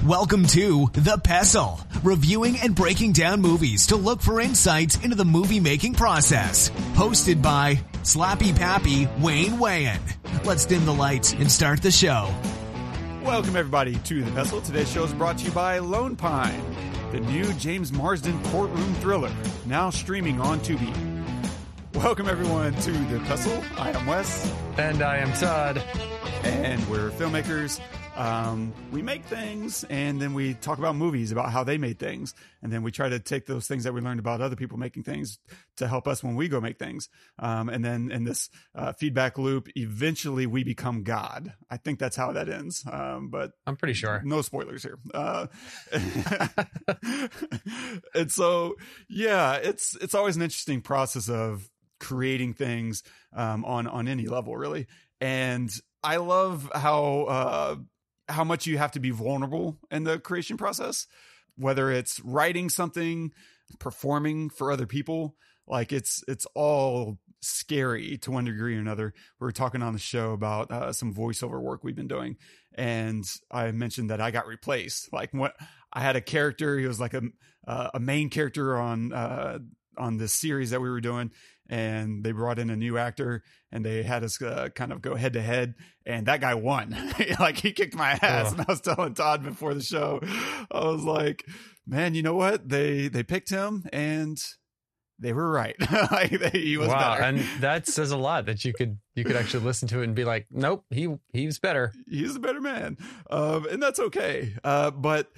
Welcome to The Pestle, reviewing and breaking down movies to look for insights into the movie-making process. Hosted by Slappy Pappy Wayne Wayan. Let's dim the lights and start the show. Welcome, everybody, to The Pestle. Today's show is brought to you by Lone Pine, the new James Marsden courtroom thriller, now streaming on Tubi. Welcome, everyone, to The Pestle. I am Wes. And I am Todd. And we're filmmakers. We make things, and then we talk about movies, about how they made things. And then we try to take those things that we learned about other people making things to help us when we go make things. And then in this feedback loop, eventually we become God. I think that's how that ends. But I'm pretty sure. No spoilers here. And so, yeah, it's always an interesting process of creating things on any level, really. And I love how much you have to be vulnerable in the creation process, whether it's writing something, performing for other people. Like it's all scary to one degree or another. We were talking on the show about some voiceover work we've been doing. And I mentioned that I got replaced. Like what I had a character, he was like a main character on this series that we were doing, and they brought in a new actor and they had us kind of go head to head, and that guy won. Like he kicked my ass. And I was telling Todd before the show, I was like, man, you know what? They picked him and they were right. He was better. And that says a lot that you could actually listen to it and be like, nope, he's better. He's a better man. And that's okay. But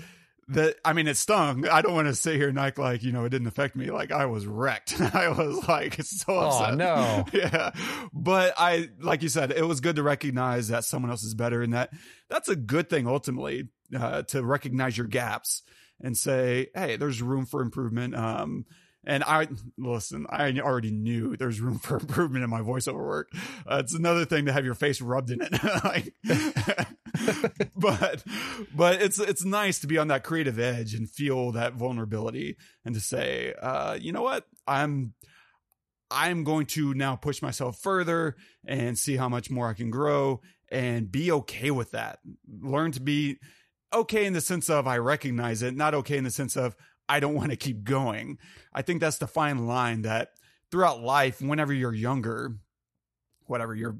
it stung. I don't want to sit here and act like, it didn't affect me. Like I was wrecked. I was like so upset. Oh no. Yeah. But like you said, it was good to recognize that someone else is better. And that's a good thing ultimately, to recognize your gaps and say, hey, there's room for improvement. And I already knew there's room for improvement in my voiceover work. It's another thing to have your face rubbed in it. But it's nice to be on that creative edge and feel that vulnerability and to say, you know what? I'm going to now push myself further and see how much more I can grow and be okay with that. Learn to be okay in the sense of I recognize it, not okay in the sense of I don't want to keep going. I think that's the fine line that throughout life, whenever you're younger, whatever you're,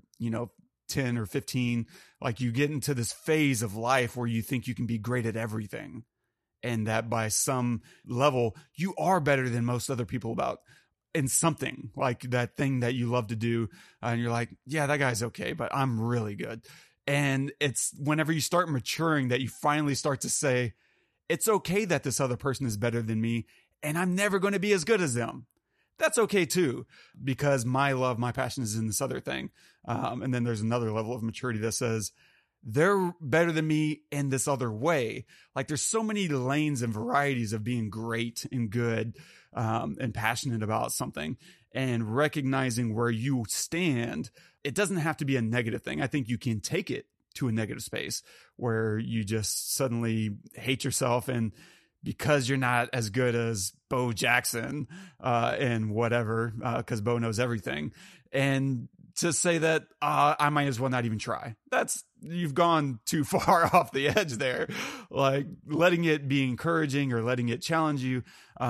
10 or 15, like you get into this phase of life where you think you can be great at everything. And that by some level, you are better than most other people in something like that thing that you love to do. And you're like, yeah, that guy's okay, but I'm really good. And it's whenever you start maturing that you finally start to say, it's okay that this other person is better than me, and I'm never going to be as good as them. That's okay too, because my passion is in this other thing. And then there's another level of maturity that says they're better than me in this other way. Like there's so many lanes and varieties of being great and good, and passionate about something, and recognizing where you stand. It doesn't have to be a negative thing. I think you can take it to a negative space where you just suddenly hate yourself, and because you're not as good as Bo Jackson and whatever, because Bo knows everything, and to say that I might as well not even try. You've gone too far off the edge there. Like letting it be encouraging or letting it challenge you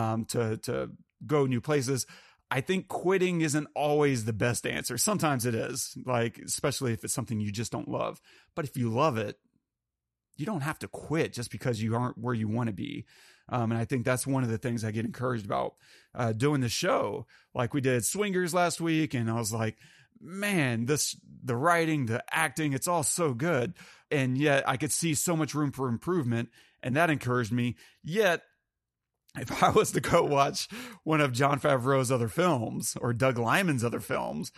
to go new places. I think quitting isn't always the best answer. Sometimes it is, like, especially if it's something you just don't love. But if you love it, you don't have to quit just because you aren't where you want to be. And I think that's one of the things I get encouraged about doing the show. Like we did Swingers last week, and I was like, man, the writing, the acting, it's all so good. And yet I could see so much room for improvement, and that encouraged me. Yet, if I was to go watch one of Jon Favreau's other films or Doug Liman's other films,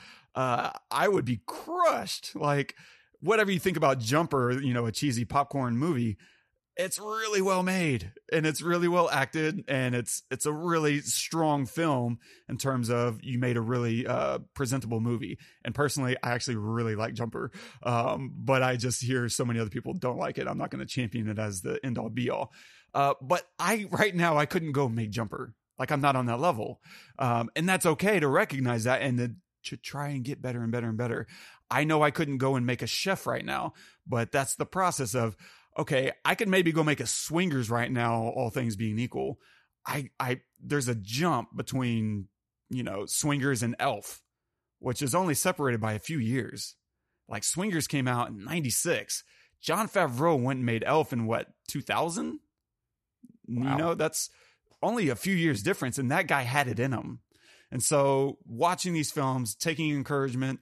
I would be crushed. Like whatever you think about Jumper, a cheesy popcorn movie, it's really well made and it's really well acted, and it's a really strong film in terms of you made a really presentable movie. And personally, I actually really like Jumper, but I just hear so many other people don't like it. I'm not going to champion it as the end all be all. But right now I couldn't go make Jumper. Like I'm not on that level. And that's okay to recognize that and to try and get better and better and better. I know I couldn't go and make a chef right now, but that's the process of okay, I could maybe go make a Swingers right now, all things being equal. There's a jump between, Swingers and Elf, which is only separated by a few years. Like Swingers came out in 96. Jon Favreau went and made Elf in 2000? Wow. That's only a few years difference, and that guy had it in him. And so watching these films, taking encouragement,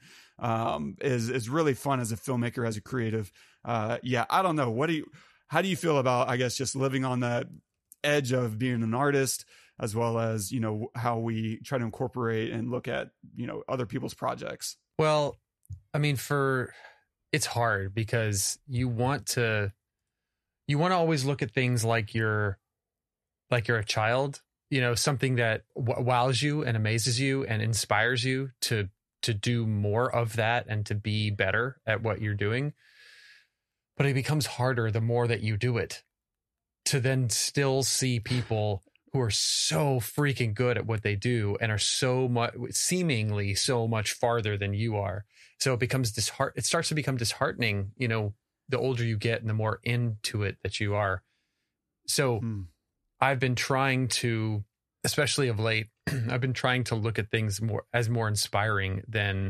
is really fun as a filmmaker, as a creative. I don't know. How do you feel about, I guess, just living on that edge of being an artist, as well as, how we try to incorporate and look at, other people's projects? Well, I mean, it's hard because you want to always look at things like you're a child, something that wows you and amazes you and inspires you to do more of that and to be better at what you're doing. But it becomes harder the more that you do it, to then still see people who are so freaking good at what they do and are seemingly so much farther than you are. So it starts to become disheartening, the older you get and the more into it that you are. So I've been trying to, especially of late, I've been trying to look at things more inspiring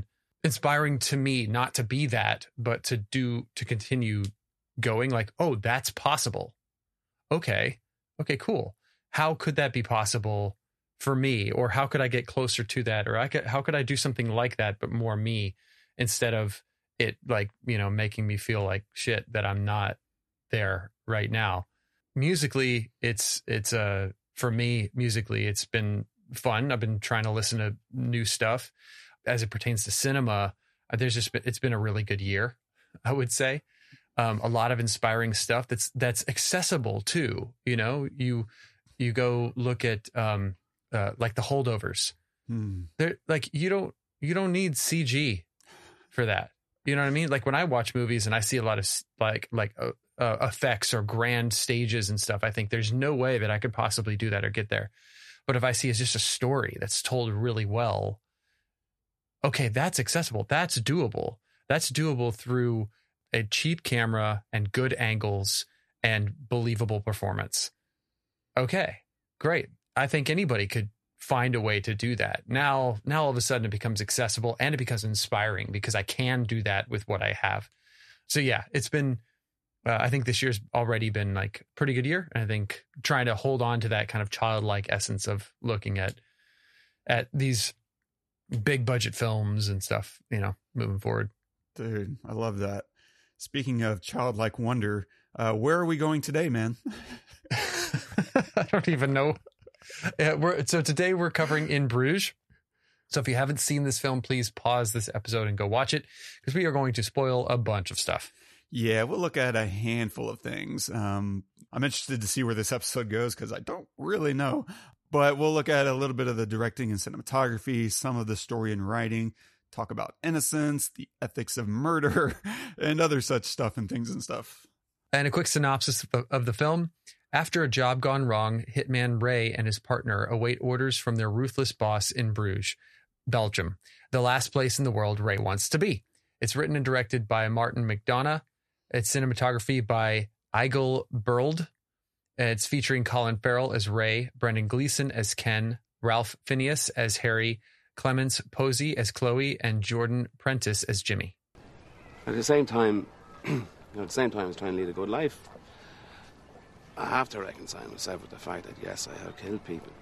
to me, not to be that, but to continue going like, oh, that's possible. Okay, cool. How could that be possible for me? Or how could I get closer to that? Or how could I do something like that, but more me, instead of it making me feel like shit that I'm not there right now. Musically, for me, it's been fun. I've been trying to listen to new stuff as it pertains to cinema. It's been a really good year, I would say. A lot of inspiring stuff that's accessible too. You go look at like The Holdovers. They're like, you don't need CG for that. You know what I mean? Like when I watch movies and I see a lot of effects or grand stages and stuff, I think there's no way that I could possibly do that or get there. But if I see it's just a story that's told really well, okay, that's accessible. That's doable. That's doable through a cheap camera and good angles and believable performance. Okay, great. I think anybody could find a way to do that. Now all of a sudden it becomes accessible and it becomes inspiring because I can do that with what I have. So yeah, it's been, I think this year's already been like a pretty good year. And I think trying to hold on to that kind of childlike essence of looking at these big budget films and stuff, moving forward. Dude, I love that. Speaking of childlike wonder, where are we going today, man? I don't even know. So today we're covering In Bruges. So if you haven't seen this film, please pause this episode and go watch it, because we are going to spoil a bunch of stuff. Yeah, we'll look at a handful of things. I'm interested to see where this episode goes because I don't really know. But we'll look at a little bit of the directing and cinematography, some of the story and writing, talk about innocence, the ethics of murder, and other such stuff and things and stuff. And a quick synopsis of the film. After a job gone wrong, hitman Ray and his partner await orders from their ruthless boss in Bruges, Belgium, the last place in the world Ray wants to be. It's written and directed by Martin McDonagh. It's cinematography by Eigil Berld. It's featuring Colin Farrell as Ray, Brendan Gleeson as Ken, Ralph Fiennes as Harry, Clemence Posey as Chloe, and Jordan Prentice as Jimmy. At the same time, as trying to lead a good life, I have to reconcile myself with the fact that, yes, I have killed people.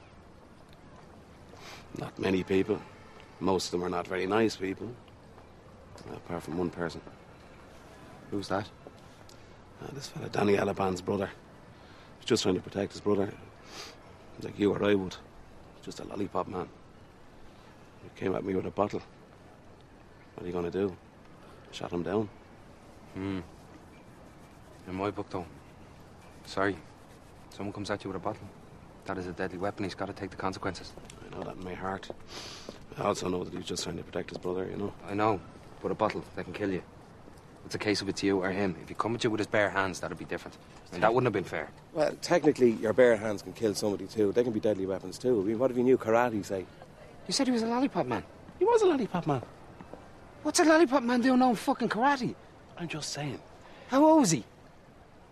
Not many people. Most of them are not very nice people. Apart from one person. Who's that? This fella, Danny Alaban's brother. He's just trying to protect his brother. Like you or I would. Just a lollipop man. He came at me with a bottle. What are you going to do? Shot him down. In my book, though. Sorry. Someone comes at you with a bottle. That is a deadly weapon. He's got to take the consequences. I know that in my heart. I also know that he's just trying to protect his brother, I know. But a bottle, that can kill you. It's a case of it's you or him. If he come at you with his bare hands, that'd be different. And that wouldn't have been fair. Well, technically, your bare hands can kill somebody, too. They can be deadly weapons, too. I mean, what if you knew karate, say? You said he was a lollipop man. He was a lollipop man. What's a lollipop man doing knowing fucking karate? I'm just saying. How old was he?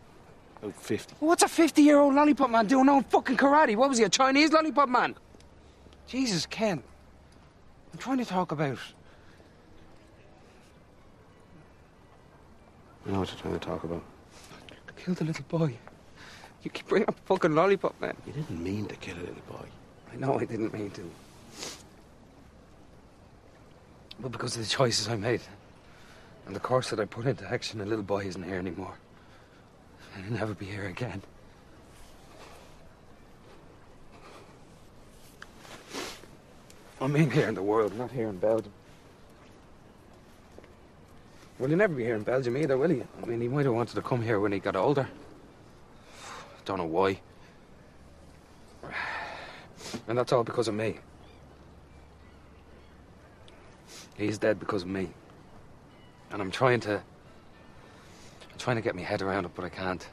About 50. What's a 50-year-old lollipop man doing on fucking karate? What was he, a Chinese lollipop man? Jesus, Ken. I'm trying to talk about... I know what you're trying to talk about. I killed a little boy. You keep bringing up fucking lollipop man. You didn't mean to kill a little boy. I know I didn't mean to. But because of the choices I made and the course that I put into action, a little boy isn't here anymore. And he'll never be here again. I mean here in the world, not here in Belgium. Well, he'll never be here in Belgium either, will he? I mean, he might have wanted to come here when he got older. Don't know why. And that's all because of me. He's dead because of me. And I'm trying to get my head around it, but I can't.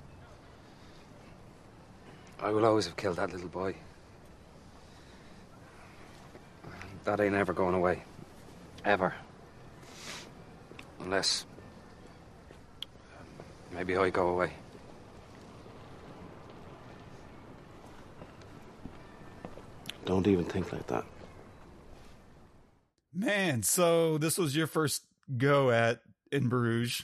I will always have killed that little boy. That ain't ever going away. Ever. Unless... maybe I go away. Don't even think like that. Man, so this was your first go at In Bruges.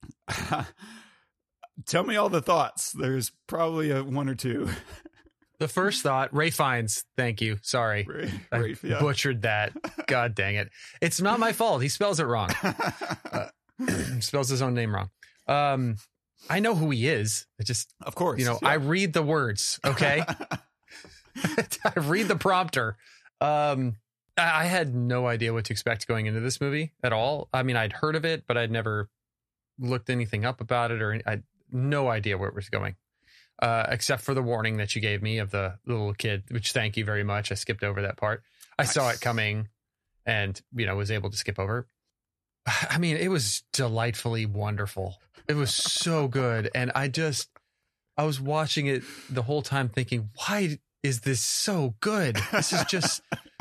Tell me all the thoughts. There's probably one or two. The first thought, Ray Fiennes. Thank you. Sorry. I butchered that. God dang it. It's not my fault. He spells it wrong. Spells his own name wrong. I know who he is. It just, of course, I read the words. Okay. I read the prompter. I had no idea what to expect going into this movie at all. I mean, I'd heard of it, but I'd never looked anything up about it, or I had no idea where it was going, except for the warning that you gave me of the little kid, which thank you very much. I skipped over that part. I saw it coming and, was able to skip over. I mean, it was delightfully wonderful. It was so good. And I was watching it the whole time thinking, why is this so good? This is just...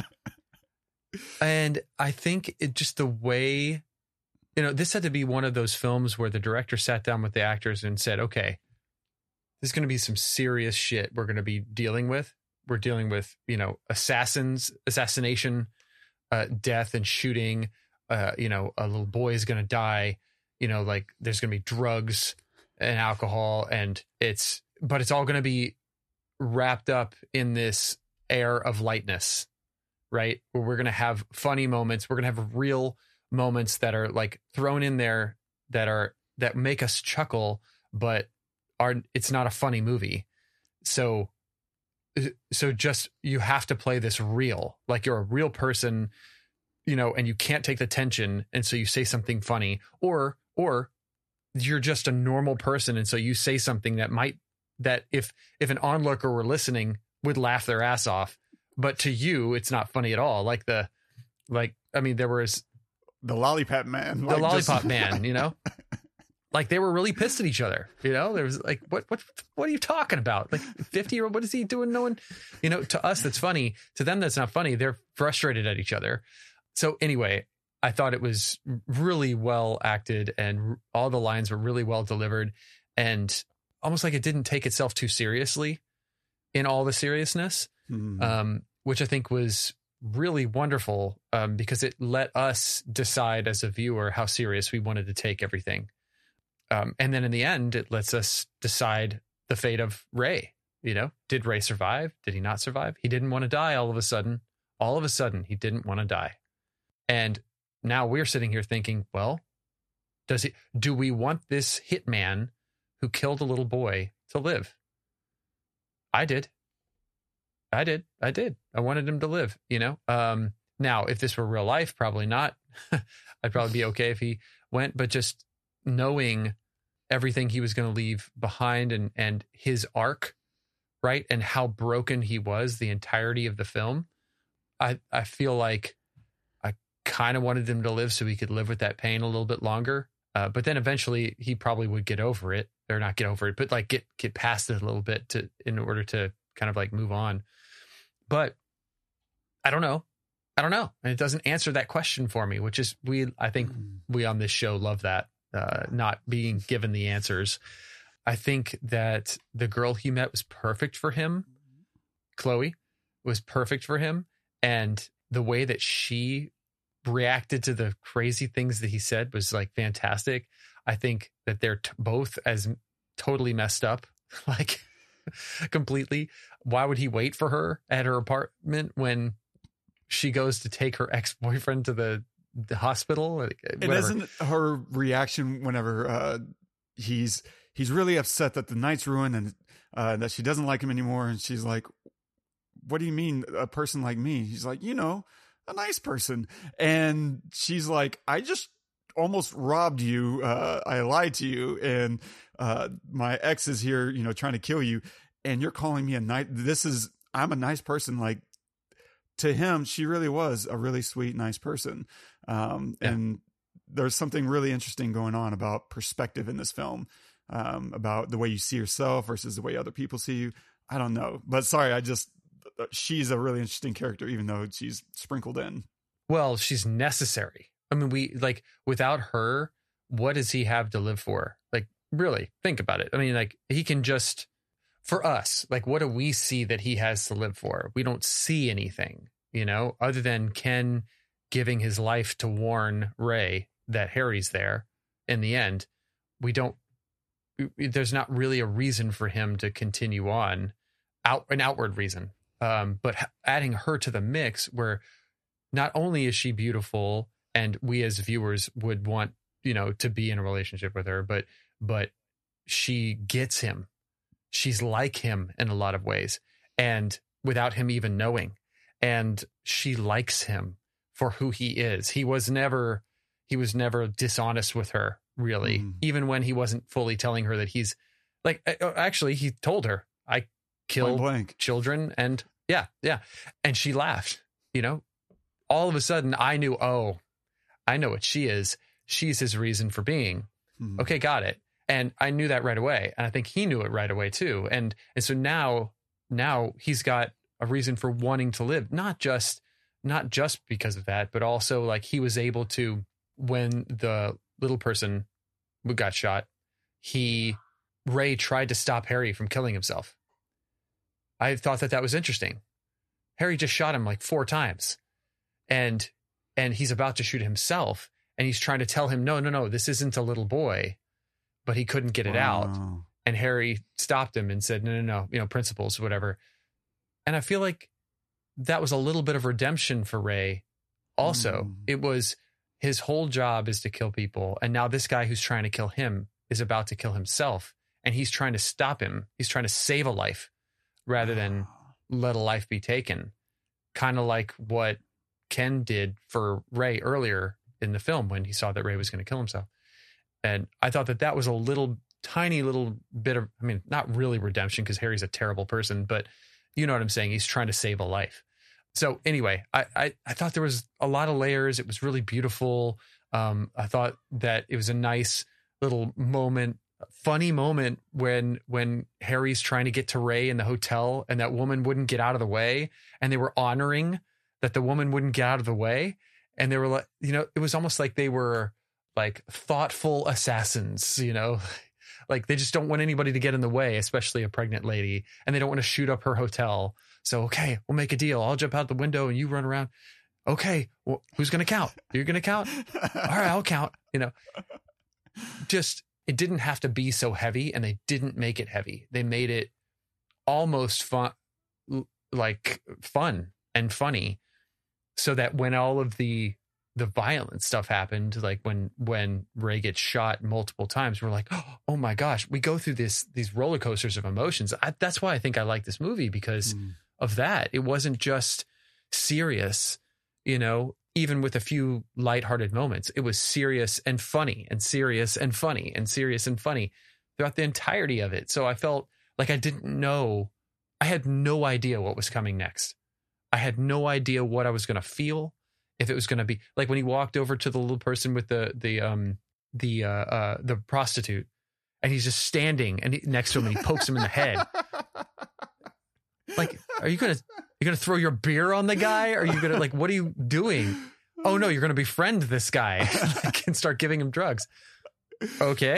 And I think it just the way, this had to be one of those films where the director sat down with the actors and said, okay, there's going to be some serious shit we're going to be dealing with. We're dealing with, assassination, death and shooting. A little boy is going to die. There's going to be drugs and alcohol, and it's all going to be wrapped up in this air of lightness. Right? Where we're going to have funny moments. We're going to have real moments that are like thrown in there that make us chuckle, but it's not a funny movie. So just, you have to play this real, like you're a real person, and you can't take the tension. And so you say something funny, or you're just a normal person. And so you say something that if an onlooker were listening would laugh their ass off. But to you, it's not funny at all. There was the lollipop man, man, like they were really pissed at each other. There was like, what are you talking about? Like 50-year-old, what is he doing? No one, to us, that's funny. To them, that's not funny. They're frustrated at each other. So anyway, I thought it was really well acted and all the lines were really well delivered, and almost like it didn't take itself too seriously in all the seriousness. Which I think was really wonderful, because it let us decide as a viewer how serious we wanted to take everything. And then in the end, it lets us decide the fate of Ray. Did Ray survive? Did he not survive? He didn't want to die all of a sudden. All of a sudden, he didn't want to die. And now we're sitting here thinking, well, do we want this hitman who killed a little boy to live? I did. I wanted him to live, now if this were real life, probably not. I'd probably be okay if he went, but just knowing everything he was going to leave behind and his arc, right. And how broken he was the entirety of the film. I feel like I kind of wanted him to live so he could live with that pain a little bit longer. But then eventually he probably would get over it, or not get over it, but like get past it a little bit in order to kind of like move on. But I don't know. And it doesn't answer that question for me, which is I think we on this show love that, not being given the answers. I think that the girl he met was perfect for him. Chloe was perfect for him. And the way that she reacted to the crazy things that he said was like fantastic. I think that they're both as totally messed up, like completely. Why would he wait for her at her apartment when she goes to take her ex-boyfriend to the hospital? Like, it isn't her reaction whenever he's really upset that the night's ruined and that she doesn't like him anymore. And she's like, what do you mean a person like me? He's like, a nice person. And she's like, I just almost robbed you. I lied to you. And my ex is here, trying to kill you. And you're calling me a night. I'm a nice person. Like, to him, she really was a really sweet, nice person. And there's something really interesting going on about perspective in this film, about the way you see yourself versus the way other people see you. I don't know, but sorry, she's a really interesting character, even though she's sprinkled in. Well, she's necessary. I mean, without her, what does he have to live for? Like, really think about it. I mean, like, he can just, for us, like, what do we see that he has to live for? We don't see anything, other than Ken giving his life to warn Ray that Harry's there. In the end, there's not really a reason for him to continue on, an outward reason. But adding her to the mix, where not only is she beautiful and we as viewers would want, to be in a relationship with her, but she gets him. She's like him in a lot of ways, and without him even knowing, and she likes him for who he is. He was never dishonest with her, really, even when he wasn't fully telling her that he's like, actually, he told her, I killed children. And yeah. And she laughed, all of a sudden I knew, I know what she is. She's his reason for being. Okay. Got it. And I knew that right away. And I think he knew it right away too. And so now he's got a reason for wanting to live, not just because of that, but also like he was able to, when the little person got shot, Ray tried to stop Harry from killing himself. I thought that was interesting. Harry just shot him like 4 times, and he's about to shoot himself, and he's trying to tell him, no, this isn't a little boy, but he couldn't get it out. And Harry stopped him and said, no, principles, whatever. And I feel like that was a little bit of redemption for Ray. Also, it was his whole job is to kill people. And now this guy who's trying to kill him is about to kill himself, and he's trying to stop him. He's trying to save a life rather than let a life be taken. Kind of like what Ken did for Ray earlier in the film when he saw that Ray was going to kill himself. And I thought that was a tiny little bit of, not really redemption, because Harry's a terrible person, but you know what I'm saying? He's trying to save a life. So anyway, I thought there was a lot of layers. It was really beautiful. I thought that it was a nice little moment, funny moment when Harry's trying to get to Ray in the hotel and that woman wouldn't get out of the way, and they were honoring that the woman wouldn't get out of the way. And they were like, it was almost like they were like thoughtful assassins, like they just don't want anybody to get in the way, especially a pregnant lady, and they don't want to shoot up her hotel. So, okay, we'll make a deal. I'll jump out the window and you run around. Okay, well, who's going to count? You're going to count? All right, I'll count. Just, it didn't have to be so heavy, and they didn't make it heavy. They made it almost fun and funny, so that when all of the violent stuff happened, like when Ray gets shot multiple times, we're like, oh my gosh, we go through these roller coasters of emotions. That's why I think I like this movie, because of that. It wasn't just serious, even with a few lighthearted moments. It was serious and funny, and serious and funny, and serious and funny throughout the entirety of it. So I felt like I had no idea what was coming next. I had no idea what I was going to feel. If it was going to be like when he walked over to the little person with the prostitute, and he's just standing next to him, and he pokes him in the head. Like, are you gonna throw your beer on the guy? Are you gonna, like, what are you doing? Oh no, you're gonna befriend this guy and start giving him drugs. Okay.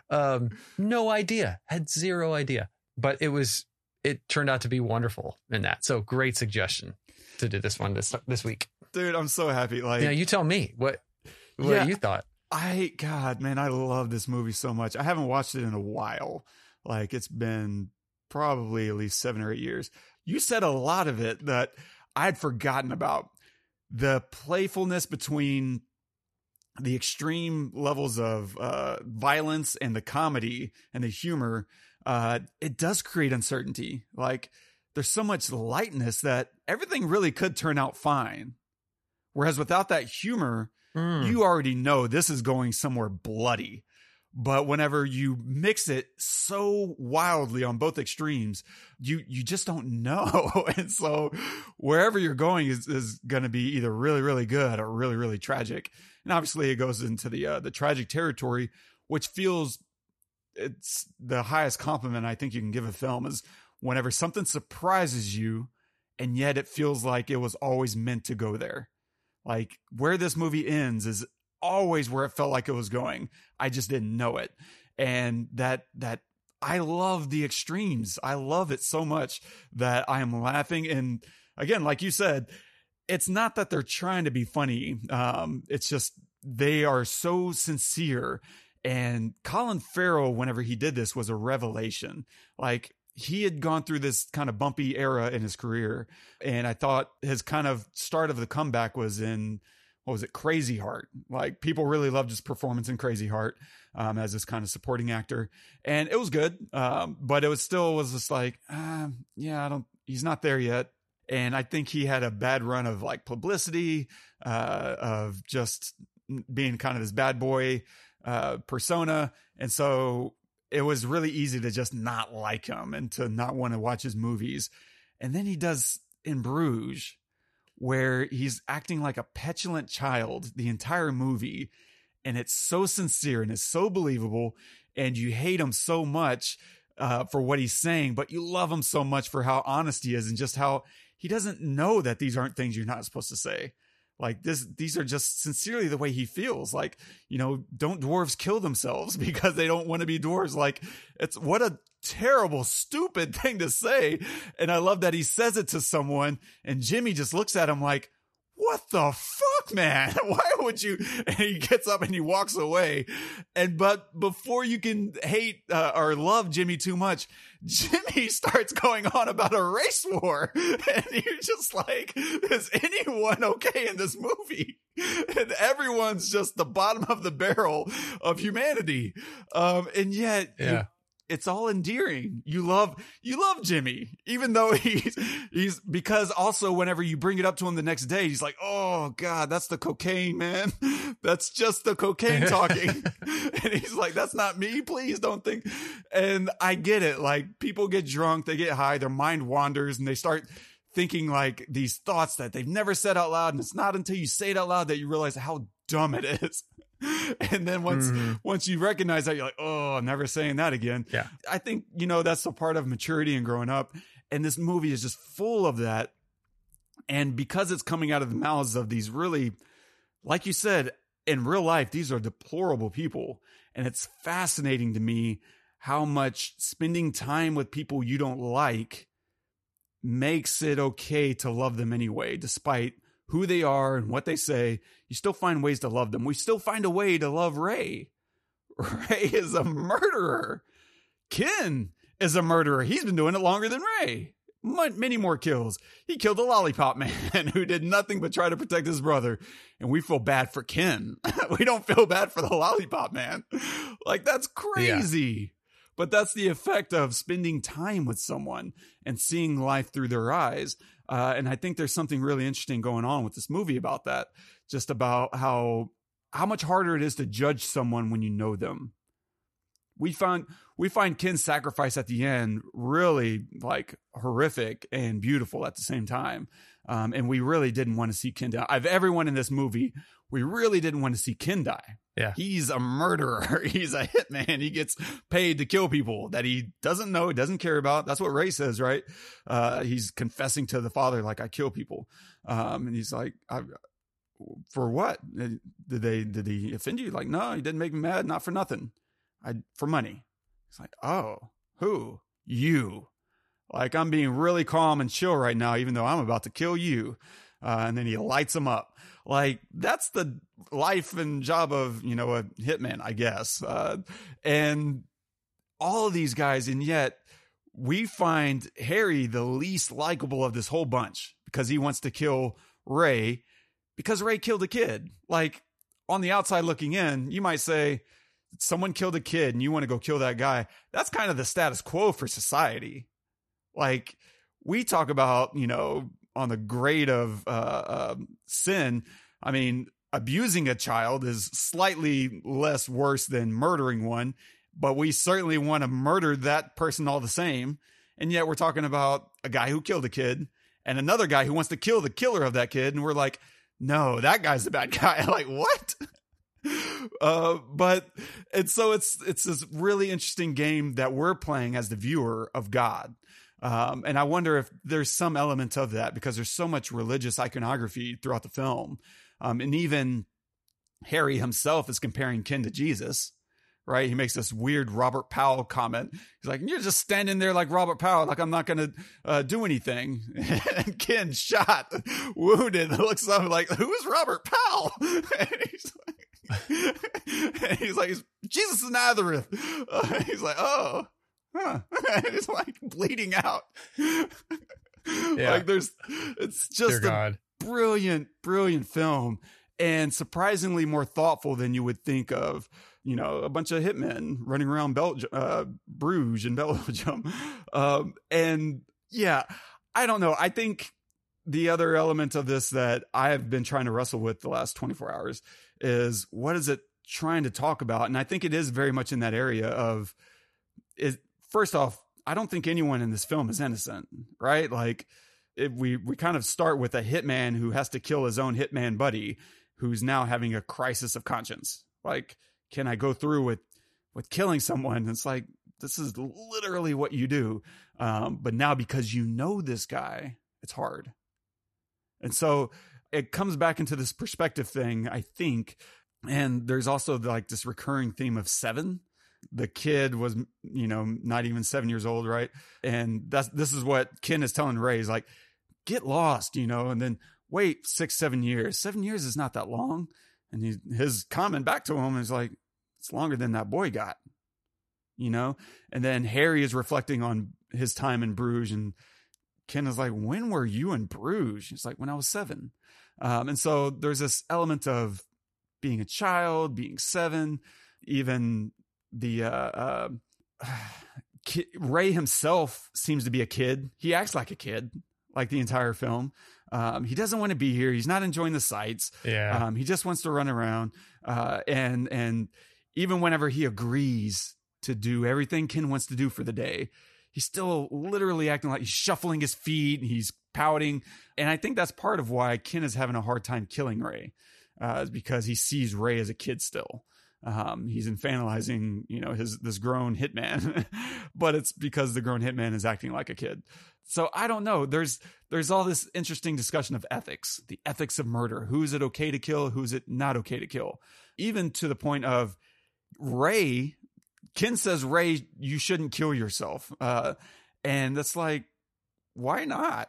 No idea. Had zero idea. But it turned out to be wonderful in that. So great suggestion to do this one this week. Dude, I'm so happy. Like, Yeah, you tell me what you thought. God, man, I love this movie so much. I haven't watched it in a while. Like, it's been probably at least 7 or 8 years. You said a lot of it that I had forgotten about. The playfulness between the extreme levels of violence and the comedy and the humor, it does create uncertainty. Like, there's so much lightness that everything really could turn out fine. Whereas without that humor, you already know this is going somewhere bloody. But whenever you mix it so wildly on both extremes, you just don't know. And so wherever you're going is going to be either really, really good or really, really tragic. And obviously it goes into the tragic territory, which feels it's the highest compliment I think you can give a film is whenever something surprises you and yet it feels like it was always meant to go there. Like where this movie ends is always where it felt like it was going. I just didn't know it. And that I love the extremes. I love it so much that I am laughing. And again, like you said, it's not that they're trying to be funny. It's just, they are so sincere. And Colin Farrell, whenever he did this, was a revelation. Like, he had gone through this kind of bumpy era in his career. And I thought his kind of start of the comeback was in, what was it? Crazy Heart. Like, people really loved his performance in Crazy Heart, as this kind of supporting actor. And it was good. But it was just like, he's not there yet. And I think he had a bad run of like publicity, of just being kind of this bad boy, persona. And so it was really easy to just not like him and to not want to watch his movies. And then he does In Bruges, where he's acting like a petulant child the entire movie. And it's so sincere and it's so believable. And you hate him so much for what he's saying, but you love him so much for how honest he is and just how he doesn't know that these aren't things you're not supposed to say. Like these are just sincerely the way he feels. Like, don't dwarves kill themselves because they don't want to be dwarves? Like, it's what a terrible, stupid thing to say. And I love that he says it to someone and Jimmy just looks at him like, what the fuck, man? Why would you? And he gets up and he walks away. But before you can hate or love Jimmy too much, Jimmy starts going on about a race war. And you're just like, is anyone okay in this movie? And everyone's just the bottom of the barrel of humanity. And yet, it's all endearing. You love Jimmy, even though he's because also whenever you bring it up to him the next day, he's like, oh God, that's the cocaine, man. That's just the cocaine talking. And he's like, that's not me. Please don't think. And I get it. Like, people get drunk, they get high, their mind wanders and they start thinking like these thoughts that they've never said out loud. And it's not until you say it out loud that you realize how dumb it is. And then once you recognize that, you're like, oh, I'm never saying that again. Yeah. I think, that's a part of maturity and growing up. And this movie is just full of that. And because it's coming out of the mouths of these really, like you said, in real life, these are deplorable people. And it's fascinating to me how much spending time with people you don't like makes it okay to love them anyway, despite who they are and what they say. You still find ways to love them. We still find a way to love Ray. Ray is a murderer. Ken is a murderer. He's been doing it longer than Ray. Many more kills. He killed the Lollipop Man who did nothing but try to protect his brother. And we feel bad for Ken. We don't feel bad for the Lollipop Man. Like, that's crazy. Yeah. But that's the effect of spending time with someone and seeing life through their eyes. And I think there's something really interesting going on with this movie about that. Just about how much harder it is to judge someone when you know them. We find Ken's sacrifice at the end really like horrific and beautiful at the same time. And we really didn't want to see Ken die. Everyone in this movie, we really didn't want to see Ken die. Yeah. He's a murderer. He's a hitman. He gets paid to kill people that he doesn't know, doesn't care about. That's what Ray says, right? He's confessing to the father, like, I kill people. And he's like, for what? Did he offend you? Like, no, he didn't make me mad. Not for nothing. for money. He's like, oh, who? You. Like, I'm being really calm and chill right now, even though I'm about to kill you. And then he lights him up. Like, that's the life and job of, you know, a hitman, I guess. And all of these guys, and yet we find Harry the least likable of this whole bunch because he wants to kill Ray because Ray killed a kid. Like, on the outside looking in, you might say someone killed a kid and you want to go kill that guy. That's kind of the status quo for society. Like, we talk about, you know, on the grade of sin, I mean, abusing a child is slightly less worse than murdering one, but we certainly want to murder that person all the same. And yet we're talking about a guy who killed a kid and another guy who wants to kill the killer of that kid. And we're like, no, that guy's the bad guy. Like, what? But it's this really interesting game that we're playing as the viewer of God. And I wonder if there's some element of that because there's so much religious iconography throughout the film. And even Harry himself is comparing Ken to Jesus, right? He makes this weird Robert Powell comment. He's like, you're just standing there like Robert Powell, like I'm not going to do anything. And Ken, shot, wounded, looks up like, who is Robert Powell? And he's like, Jesus of Nazareth. He's like, oh. Huh. It's like bleeding out. Yeah. Like it's just a brilliant, brilliant film and surprisingly more thoughtful than you would think of, you know, a bunch of hitmen running around Bruges in Belgium. And yeah, I don't know. I think the other element of this that I have been trying to wrestle with the last 24 hours is what is it trying to talk about? And I think it is very much in that area of it. First off, I don't think anyone in this film is innocent, right? Like we kind of start with a hitman who has to kill his own hitman buddy, who's now having a crisis of conscience. Like, can I go through with killing someone? And it's like, this is literally what you do. But now because you know this guy, it's hard. And so it comes back into this perspective thing, I think. And there's also like this recurring theme of 7. The kid was, you know, not even 7 years old, right? And this is what Ken is telling Ray. He's like, get lost, you know, and then wait 6-7 years. 7 years is not that long. And his comment back to him is like, it's longer than that boy got, you know? And then Harry is reflecting on his time in Bruges, and Ken is like, when were you in Bruges? He's like, when I was 7. And so there's this element of being a child, being 7, even the Ray himself seems to be a kid. He acts like a kid, like the entire film. He doesn't want to be here. He's not enjoying the sights. Yeah. He just wants to run around. And even whenever he agrees to do everything Ken wants to do for the day, he's still literally acting like he's shuffling his feet. He's pouting. And I think that's part of why Ken is having a hard time killing Ray, is because he sees Ray as a kid still. He's infantilizing, you know, this grown hitman, but it's because the grown hitman is acting like a kid. So I don't know. There's all this interesting discussion of ethics, the ethics of murder. Who is it okay to kill? Who is it not okay to kill? Even to the point of Ray, Ken says, Ray, you shouldn't kill yourself. And that's like, why not?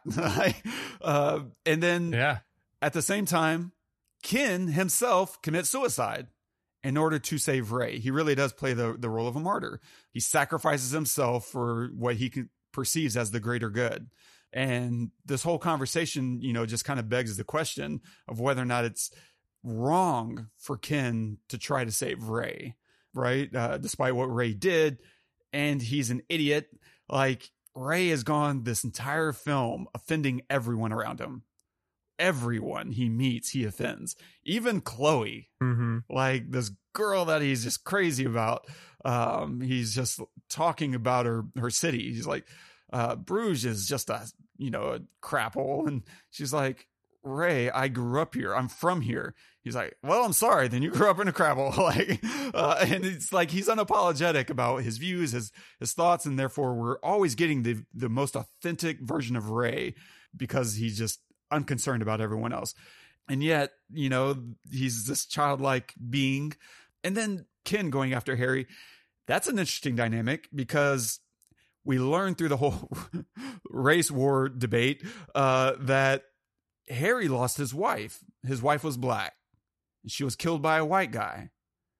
And then at the same time, Ken himself commits suicide in order to save Ray. He really does play the role of a martyr. He sacrifices himself for what he perceives as the greater good. And this whole conversation, you know, just kind of begs the question of whether or not it's wrong for Ken to try to save Ray, right? Despite what Ray did. And he's an idiot. Like, Ray has gone this entire film offending everyone around him. Everyone he meets, he offends. Even Chloe, like this girl that he's just crazy about. He's just talking about her city. He's like, Bruges is just a crap hole. And she's like, Ray, I grew up here. I'm from here. He's like, well, I'm sorry. Then you grew up in a crap hole. Like, and it's like, he's unapologetic about his views, his thoughts. And therefore we're always getting the most authentic version of Ray because he's just unconcerned about everyone else. And yet, you know, he's this childlike being. And then Ken going after Harry, That's an interesting dynamic because we learned through the whole race war debate that Harry lost his wife. His wife was black. She was killed by a white guy.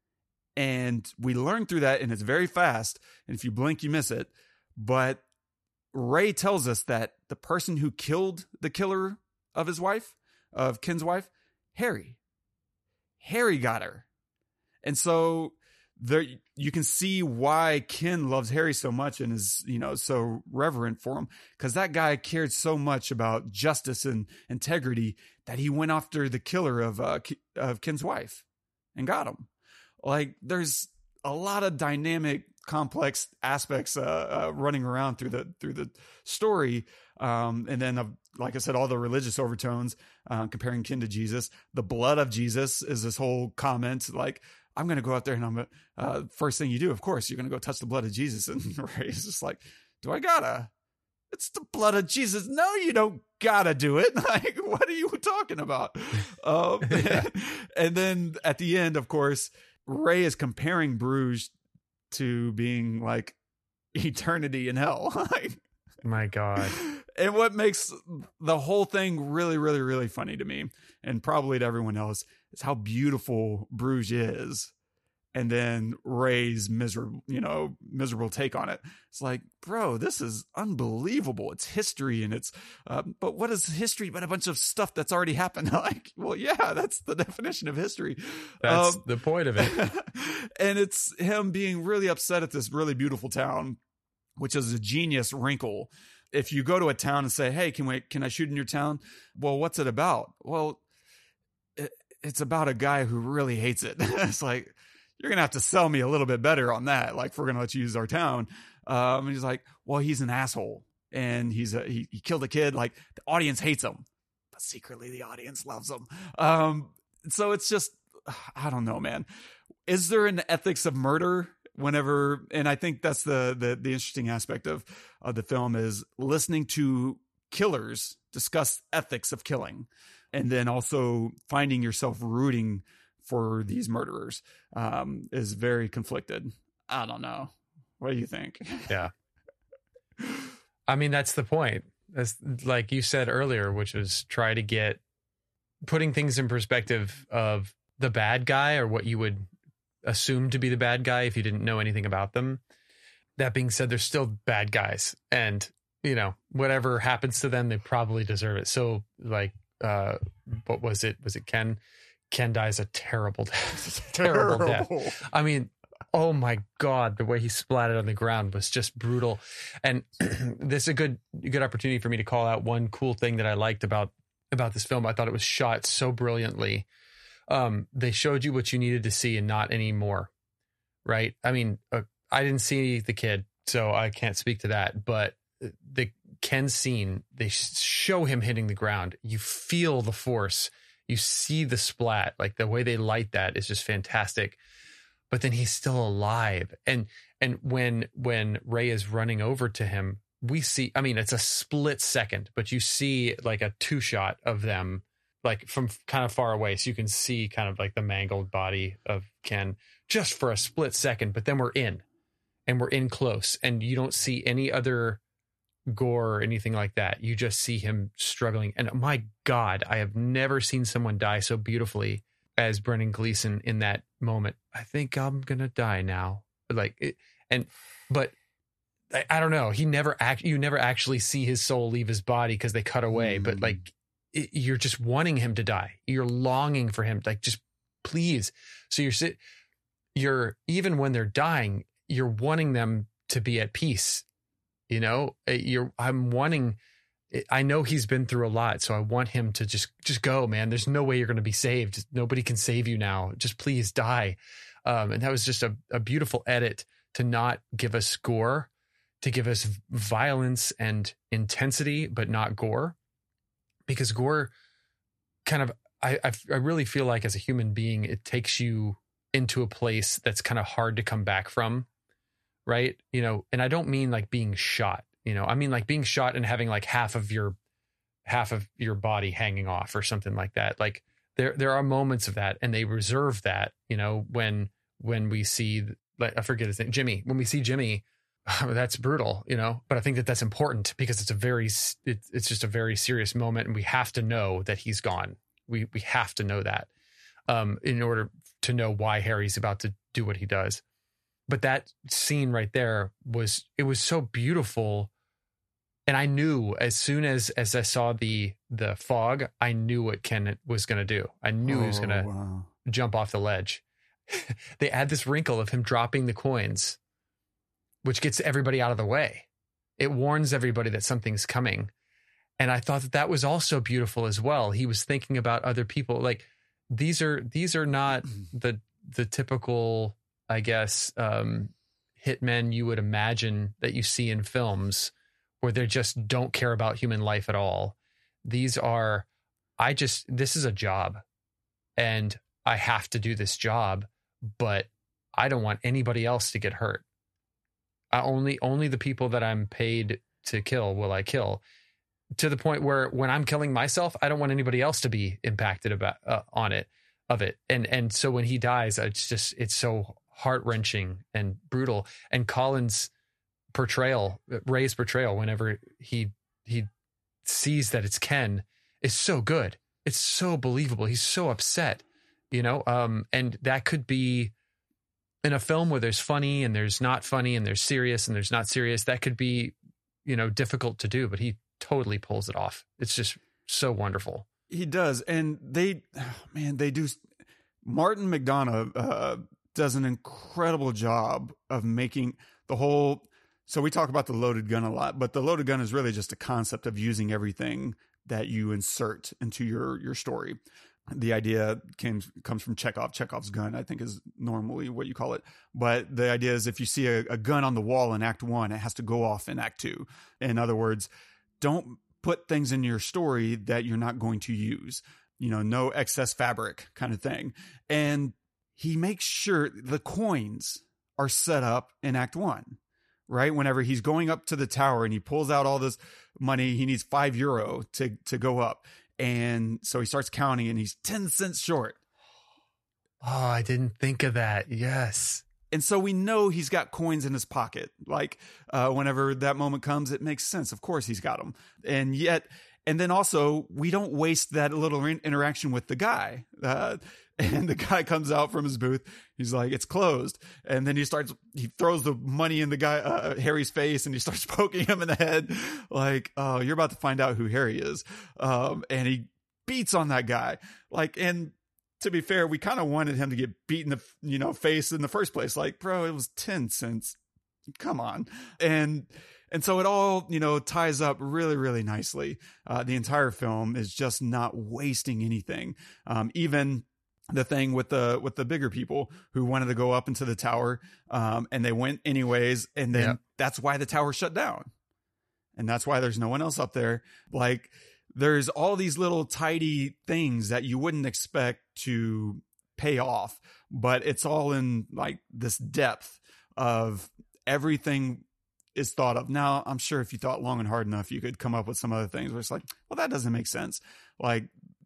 And we learned through that, and it's very fast. And if you blink, you miss it. But Ray tells us that the person who killed the killer of his wife, of Ken's wife, Harry got her. And so there, you can see why Ken loves Harry so much and is, so reverent for him, because that guy cared so much about justice and integrity that he went after the killer of Ken's wife and got him. Like, there's a lot of dynamic, complex aspects running around through the story, and then like I said, all the religious overtones, comparing Ken to Jesus. The blood of Jesus is this whole comment, like, I'm going to go out there and I'm going to, first thing you do, of course, you're going to go touch the blood of Jesus. And Ray's just like, do I gotta? It's the blood of Jesus. No, you don't gotta do it. Like, what are you talking about? And then at the end, of course, Ray is comparing Bruges to being like eternity in hell. Like, my God. And what makes the whole thing really, really, really funny to me, and probably to everyone else, is how beautiful Bruges is. And then Ray's miserable take on it. It's like, bro, this is unbelievable. It's history, and it's, but what is history but a bunch of stuff that's already happened? Like, well, yeah, that's the definition of history. That's the point of it. And it's him being really upset at this really beautiful town, which is a genius wrinkle. If you go to a town and say, hey, can I shoot in your town? Well, what's it about? Well, it's about a guy who really hates it. It's like, you're going to have to sell me a little bit better on that. Like, if we're going to let you use our town. And he's like, well, he's an asshole. And he killed a kid. Like, the audience hates him, but secretly the audience loves him. So it's just, I don't know, man. Is there an ethics of murder whenever, and I think that's the interesting aspect of the film, is listening to killers discuss ethics of killing, and then also finding yourself rooting for these murderers is very conflicted. I don't know. What do you think? Yeah. I mean, that's the point. As like you said earlier, which was try to get putting things in perspective of the bad guy, or what you would assume to be the bad guy if you didn't know anything about them. That being said, they're still bad guys, and whatever happens to them, they probably deserve it. So like, what was it? Was it Ken? Ken dies a terrible death. Terrible death. I mean, oh my God, the way he splatted on the ground was just brutal. And this is a good opportunity for me to call out one cool thing that I liked about this film. I thought it was shot so brilliantly. They showed you what you needed to see and not any more. Right. I mean, I didn't see the kid, so I can't speak to that, but the Ken scene, they show him hitting the ground. You feel the force. You see the splat, like the way they light that is just fantastic. But then he's still alive. And when Ray is running over to him, we see, I mean, it's a split second, but you see like a 2-shot of them, like from kind of far away. So you can see kind of like the mangled body of Ken just for a split second, but then we're in close, and you don't see any other gore or anything like that. You just see him struggling. And my God, I have never seen someone die so beautifully as Brendan Gleeson in that moment. I think I'm going to die now. But I don't know. You never actually see his soul leave his body because they cut away, but like, you're just wanting him to die. You're longing for him. Like, just please. So you're even when they're dying, you're wanting them to be at peace. I'm wanting, I know he's been through a lot, so I want him to just go, man. There's no way you're going to be saved. Nobody can save you now. Just please die. And that was just a beautiful edit to not give us gore, to give us violence and intensity, but not gore. Because gore kind of, I really feel like as a human being, it takes you into a place that's kind of hard to come back from. Right. And I don't mean like being shot, I mean like being shot and having like half of your body hanging off or something like that. Like there are moments of that, and they reserve that, when we see like, I forget his name, Jimmy. When we see Jimmy, that's brutal, you know, but I think that that's important because it's just a very serious moment, and we have to know that he's gone. We have to know that in order to know why Harry's about to do what he does. But that scene right there was so beautiful. And I knew as soon as I saw the fog, I knew what Ken was going to do. I knew he was going to jump off the ledge. They add this wrinkle of him dropping the coins, which gets everybody out of the way. It warns everybody that something's coming. And I thought that was also beautiful as well. He was thinking about other people. Like these are not the typical, I guess, hitmen you would imagine that you see in films where they just don't care about human life at all. These are, this is a job and I have to do this job, but I don't want anybody else to get hurt. Only the people that I'm paid to kill will I kill, to the point where when I'm killing myself, I don't want anybody else to be impacted of it. And so when he dies, it's so heart-wrenching and brutal. And Colin's portrayal, Ray's portrayal, whenever he sees that it's Ken, is so good. It's so believable. He's so upset, you know? And that could be in a film where there's funny and there's not funny and there's serious and there's not serious. That could be, you know, difficult to do, but he totally pulls it off. It's just so wonderful. He does. And they do. Martin McDonagh does an incredible job of making the whole. So we talk about the loaded gun a lot, but the loaded gun is really just a concept of using everything that you insert into your story. The idea comes from Chekhov. Chekhov's gun, I think, is normally what you call it. But the idea is if you see a gun on the wall in Act 1, it has to go off in Act 2. In other words, don't put things in your story that you're not going to use. You know, no excess fabric kind of thing. And he makes sure the coins are set up in Act 1, right? Whenever he's going up to the tower and he pulls out all this money, he needs €5 to go up. And so he starts counting and he's 10 cents short. Oh, I didn't think of that. Yes. And so we know he's got coins in his pocket. Like whenever that moment comes, it makes sense. Of course he's got them. And then also we don't waste that little interaction with the guy. And the guy comes out from his booth. He's like, it's closed. And then he throws the money in the guy, Harry's face, and he starts poking him in the head. Like, oh, you're about to find out who Harry is. And he beats on that guy. Like, and to be fair, we kind of wanted him to get beat in the, face in the first place. Like, bro, it was 10 cents. Come on. And so it all, ties up really, really nicely. The entire film is just not wasting anything. Even the thing with the bigger people who wanted to go up into the tower, and they went anyways. And then That's why the tower shut down. And that's why there's no one else up there. Like, there's all these little tidy things that you wouldn't expect to pay off, but it's all in like this depth of everything is thought of. Now, I'm sure if you thought long and hard enough, you could come up with some other things where it's like, well, that doesn't make sense. Like,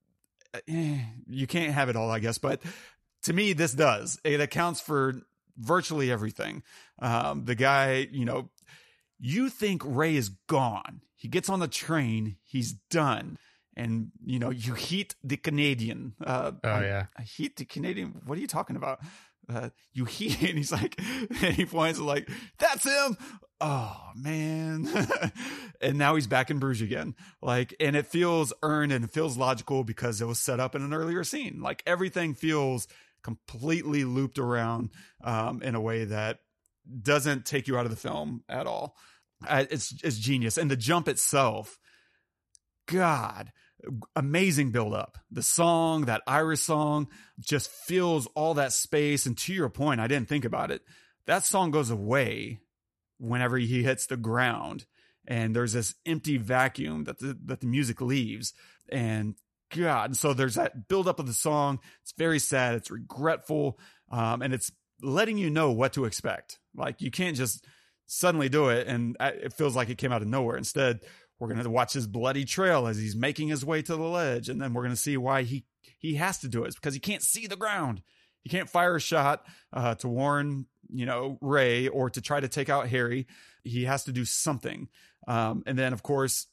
you can't have it all, I guess. But to me, this does. It accounts for virtually everything. The guy, you think Ray is gone. He gets on the train. He's done. And, you heat the Canadian. I heat the Canadian. What are you talking about? You heat. And he's like, and he points like, that's him. Oh, man. And now he's back in Bruges again. Like, and it feels earned and it feels logical because it was set up in an earlier scene. Like, everything feels completely looped around in a way that doesn't take you out of the film at all. It's genius. And the jump itself, God, amazing build up. The song, that Irish song, just fills all that space. And to your point, I didn't think about it. That song goes away whenever he hits the ground, and there's this empty vacuum that the music leaves. And God, so there's that buildup of the song. It's very sad. It's regretful. And it's letting you know what to expect. Like, you can't just suddenly do it and it feels like it came out of nowhere. Instead, we're going to watch his bloody trail as he's making his way to the ledge. And then we're going to see why he has to do it. It's because he can't see the ground. He can't fire a shot to warn Ray or to try to take out Harry. He has to do something. And then, of course,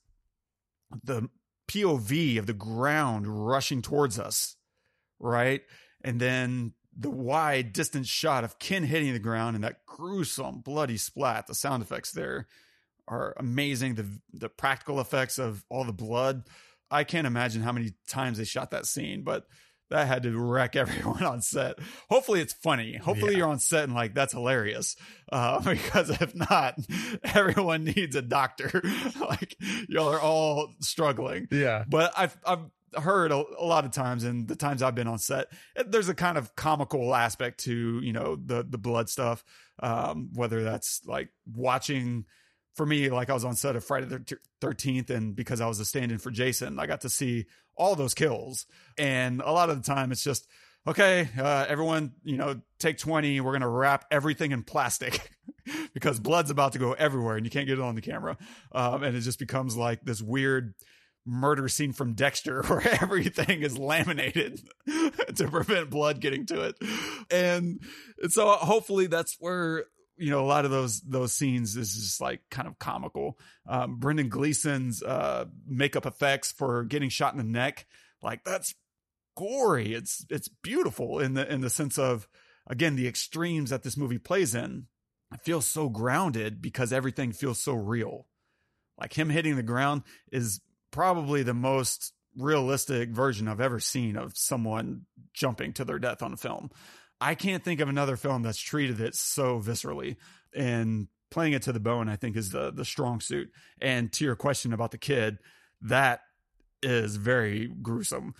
the POV of the ground rushing towards us, right? And then the wide distant shot of Ken hitting the ground and that gruesome bloody splat. The sound effects there are amazing. The practical effects of all the blood. I can't imagine how many times they shot that scene, but that had to wreck everyone on set. Hopefully it's funny. Hopefully you're on set and like, that's hilarious. Because if not, everyone needs a doctor. Like y'all are all struggling. Yeah. But I've heard a lot of times, and the times I've been on set, there's a kind of comical aspect to, the blood stuff. Whether that's like watching, for me, like I was on set of Friday the 13th, and because I was a stand-in for Jason, I got to see all those kills. And a lot of the time it's just, okay, everyone, take 20. We're going to wrap everything in plastic because blood's about to go everywhere and you can't get it on the camera. And it just becomes like this weird murder scene from Dexter where everything is laminated to prevent blood getting to it. And so hopefully that's where, a lot of those scenes is just like kind of comical. Brendan Gleeson's makeup effects for getting shot in the neck, like that's gory. It's beautiful in the sense of, again, the extremes that this movie plays in. It feels so grounded because everything feels so real. Like him hitting the ground is probably the most realistic version I've ever seen of someone jumping to their death on a film. I can't think of another film that's treated it so viscerally, and playing it to the bone, I think, is the strong suit. And to your question about the kid, that is very gruesome.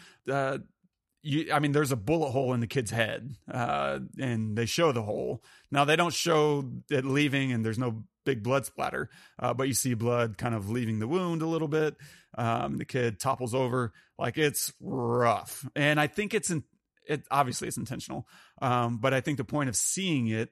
There's a bullet hole in the kid's head, and they show the hole. Now they don't show it leaving, and there's no big blood splatter, but you see blood kind of leaving the wound a little bit. The kid topples over. Like, it's rough. And I think obviously it's intentional. But I think the point of seeing it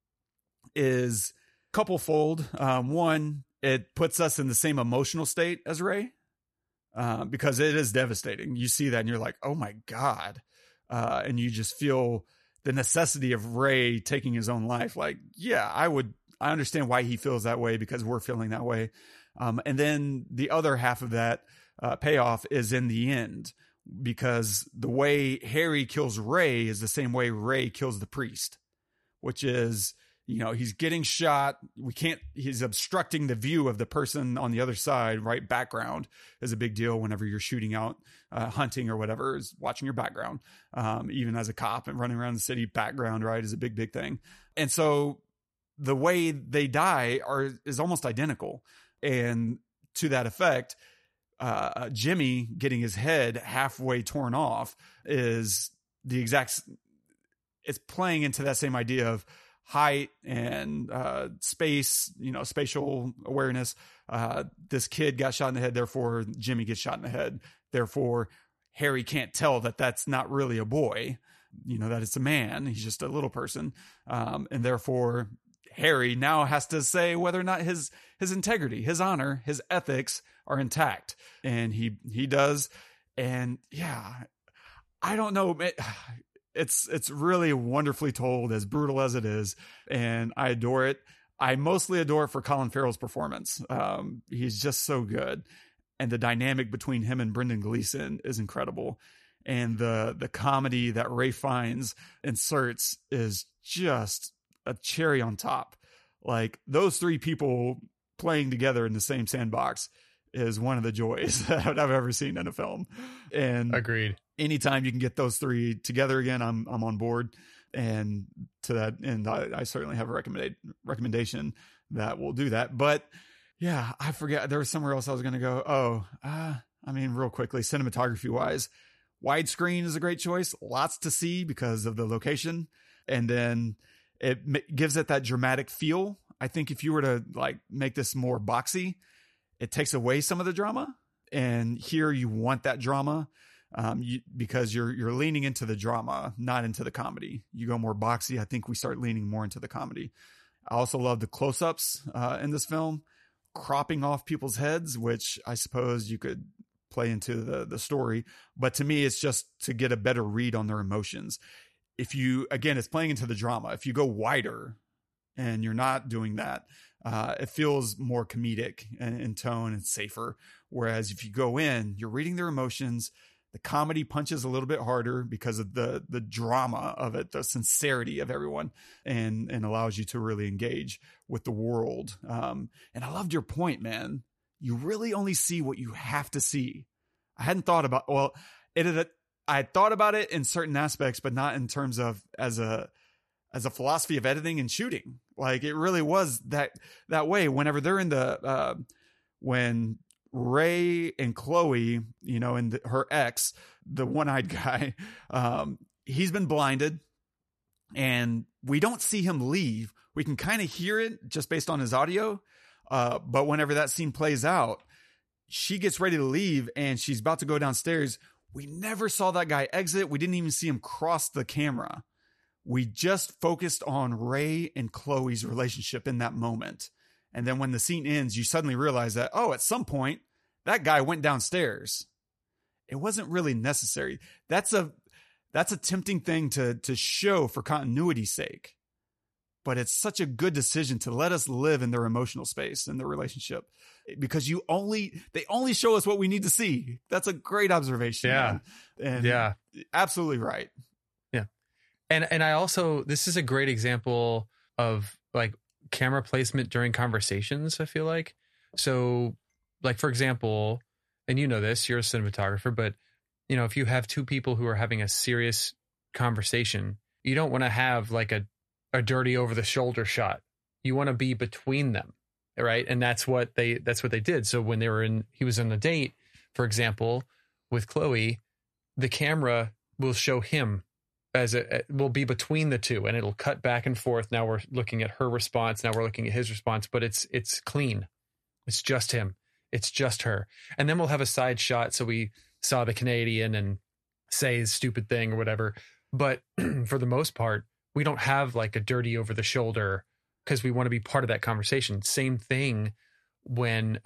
is couplefold. One, it puts us in the same emotional state as Ray, because it is devastating. You see that and you're like, oh my God. And you just feel the necessity of Ray taking his own life. Like, yeah, I understand why he feels that way because we're feeling that way. And then the other half of that payoff is in the end, because the way Harry kills Ray is the same way Ray kills the priest, which is, he's getting shot. He's obstructing the view of the person on the other side, right? Background is a big deal whenever you're shooting out, hunting or whatever, is watching your background. Even as a cop and running around the city, background, right, is a big, big thing. And so the way they die is almost identical. And to that effect, Jimmy getting his head halfway torn off is it's playing into that same idea of height and space, spatial awareness. This kid got shot in the head, therefore Jimmy gets shot in the head. Therefore, Harry can't tell that that's not really a boy, that it's a man. He's just a little person. And therefore, Harry now has to say whether or not his integrity, his honor, his ethics are intact. And he does. And yeah, I don't know. It's really wonderfully told, as brutal as it is. And I adore it. I mostly adore it for Colin Farrell's performance. He's just so good. And the dynamic between him and Brendan Gleeson is incredible. And the comedy that Ray Fiennes inserts is just a cherry on top. Like, those three people playing together in the same sandbox is one of the joys that I've ever seen in a film. And agreed. Anytime you can get those three together again, I'm on board. And to that end, I certainly have a recommendation that will do that. But yeah, I forget, there was somewhere else I was going to go. Real quickly, cinematography wise, widescreen is a great choice. Lots to see because of the location. And then it gives it that dramatic feel. I think if you were to make this more boxy, it takes away some of the drama. And here you want that drama, because you're leaning into the drama, not into the comedy. You go more boxy, I think we start leaning more into the comedy. I also love the close-ups in this film, cropping off people's heads, which I suppose you could play into the story. But to me, it's just to get a better read on their emotions. It's playing into the drama. If you go wider, and you're not doing that, it feels more comedic in tone and safer. Whereas if you go in, you're reading their emotions. The comedy punches a little bit harder because of the drama of it, the sincerity of everyone, and allows you to really engage with the world. And I loved your point, man. You really only see what you have to see. I hadn't thought about, I had thought about it in certain aspects, but not in terms of as a philosophy of editing and shooting. Like, it really was that way. Whenever they're in when Ray and Chloe, and her ex, the one-eyed guy, he's been blinded, and we don't see him leave. We can kind of hear it just based on his audio. But whenever that scene plays out, she gets ready to leave and she's about to go downstairs. We never saw that guy exit. We didn't even see him cross the camera. We just focused on Ray and Chloe's relationship in that moment. And then when the scene ends, you suddenly realize that, at some point, that guy went downstairs. It wasn't really necessary. That's a tempting thing to show for continuity's sake. But it's such a good decision to let us live in their emotional space and their relationship, because they only show us what we need to see. That's a great observation. Yeah. Man. And absolutely right. Yeah. And I also, this is a great example of like camera placement during conversations, I feel like. So like, for example, and you know this, you're a cinematographer, but if you have two people who are having a serious conversation, you don't want to have like a dirty over the shoulder shot. You want to be between them, right? And that's what they did. So when he was on a date, for example, with Chloe, the camera will show him will be between the two, and it'll cut back and forth. Now we're looking at her response. Now we're looking at his response, but it's clean. It's just him. It's just her. And then we'll have a side shot. So we saw the Canadian and say his stupid thing or whatever. But for the most part, we don't have like a dirty over the shoulder because we want to be part of that conversation. Same thing when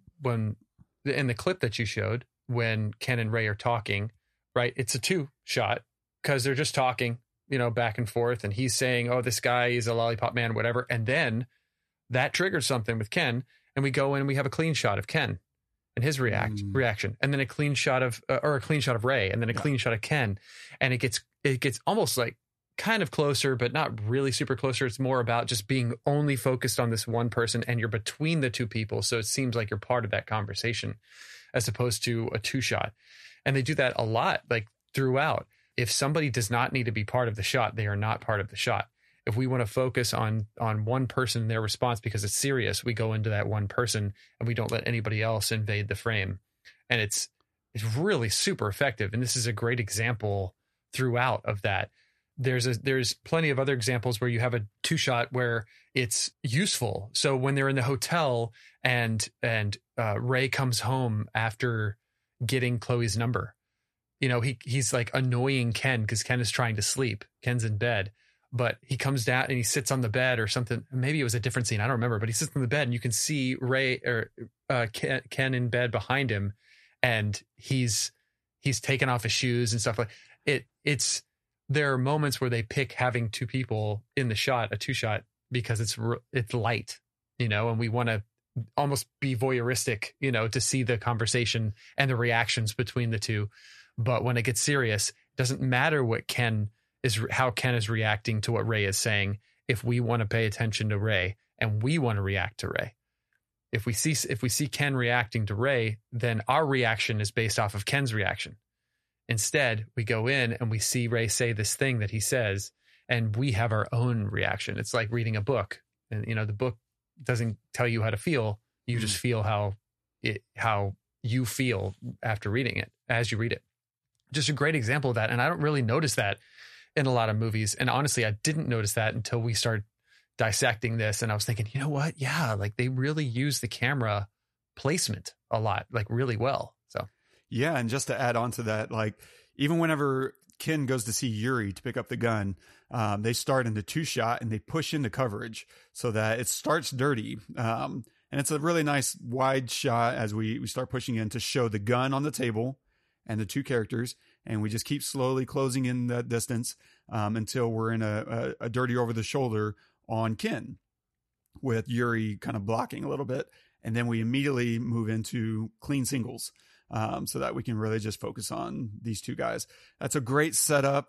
in the clip that you showed, when Ken and Ray are talking, right? It's a 2 shot because they're just talking, back and forth. And he's saying, oh, this guy is a lollipop man, whatever. And then that triggers something with Ken. And we go in and we have a clean shot of Ken and his reaction. And then a clean shot of Ray, and then a clean shot of Ken. And it gets almost like kind of closer, but not really super closer. It's more about just being only focused on this one person, and you're between the two people. So it seems like you're part of that conversation as opposed to a 2 shot. And they do that a lot, like throughout. If somebody does not need to be part of the shot, they are not part of the shot. If we want to focus on one person and their response because it's serious, we go into that one person and we don't let anybody else invade the frame. And it's really super effective. And this is a great example throughout of that. There's plenty of other examples where you have a 2 shot where it's useful. So when they're in the hotel and Ray comes home after getting Chloe's number, he's like annoying Ken because Ken is trying to sleep. Ken's in bed, but he comes down and he sits on the bed or something. Maybe it was a different scene. I don't remember, but he sits on the bed and you can see Ray or Ken in bed behind him. And he's taken off his shoes and stuff like it. There are moments where they pick having 2 people in the shot, a 2 shot, because it's light, and we want to almost be voyeuristic, to see the conversation and the reactions between the two. But when it gets serious, it doesn't matter how Ken is reacting to what Ray is saying. If we want to pay attention to Ray and we want to react to Ray, if we see Ken reacting to Ray, then our reaction is based off of Ken's reaction. Instead, we go in and we see Ray say this thing that he says, and we have our own reaction. It's like reading a book, and the book doesn't tell you how to feel. You just feel how you feel after reading it as you read it. Just a great example of that. And I don't really notice that in a lot of movies. And honestly, I didn't notice that until we started dissecting this. And I was thinking, you know what? Yeah, like they really use the camera placement a lot, like really well. So. Yeah, and just to add on to that, like even whenever Ken goes to see Yuri to pick up the gun, they start in the 2 shot and they push into coverage so that it starts dirty. And it's a really nice wide shot as we start pushing in to show the gun on the table and the 2 characters. And we just keep slowly closing in that distance until we're in a dirty over the shoulder on Ken. with Yuri kind of blocking a little bit. And then we immediately move into clean singles, so that we can really just focus on these two guys. That's a great setup,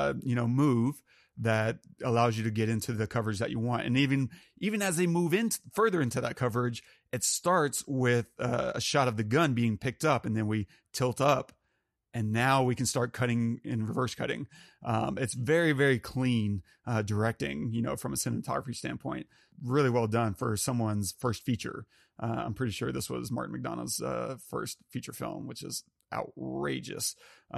move that allows you to get into the coverage that you want. And even as they move in further into that coverage, it starts with a shot of the gun being picked up, and then we tilt up, and now we can start cutting and reverse cutting. It's very, very clean directing, from a cinematography standpoint. Really well done for someone's first feature. I'm pretty sure this was Martin McDonagh's first feature film, which is outrageous.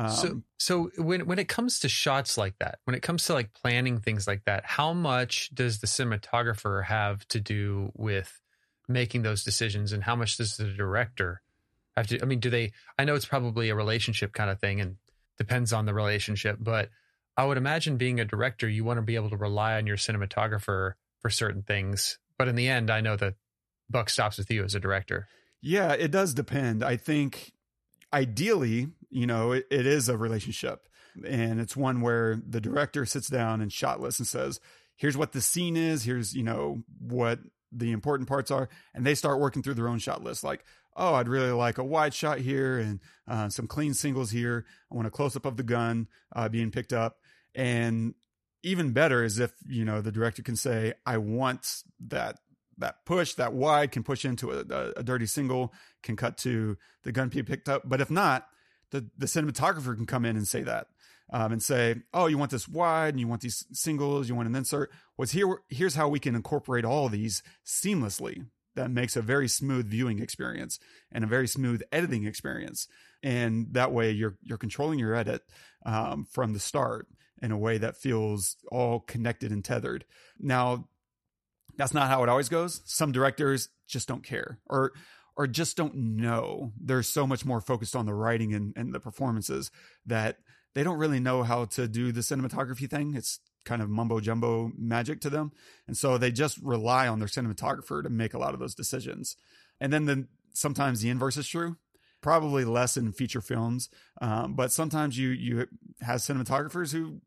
So when it comes to shots like that, when it comes to like planning things like that, how much does the cinematographer have to do with making those decisions, and how much does the director have to? I mean, I know it's probably a relationship kind of thing and depends on the relationship, but I would imagine being a director, you want to be able to rely on your cinematographer for certain things. But in the end, I know that buck stops with you as a director. Yeah, it does depend. I think ideally, it is a relationship, and it's one where the director sits down and shot lists and says, here's what the scene is. Here's, what the important parts are. And they start working through their own shot list. Like, oh, I'd really like a wide shot here and some clean singles here. I want a close up of the gun being picked up. And even better is if, the director can say, I want that push, that wide can push into a dirty single, can cut to the gun being picked up. But if not, the cinematographer can come in and say that, and say, oh, you want this wide and you want these singles, you want an insert. Here's how we can incorporate all of these seamlessly. That makes a very smooth viewing experience and a very smooth editing experience. And that way you're controlling your edit from the start in a way that feels all connected and tethered. Now, that's not how it always goes. Some directors just don't care or just don't know. They're so much more focused on the writing and the performances that they don't really know how to do the cinematography thing. It's kind of mumbo jumbo magic to them. And so they just rely on their cinematographer to make a lot of those decisions. And then sometimes the inverse is true, probably less in feature films. But sometimes you have cinematographers who,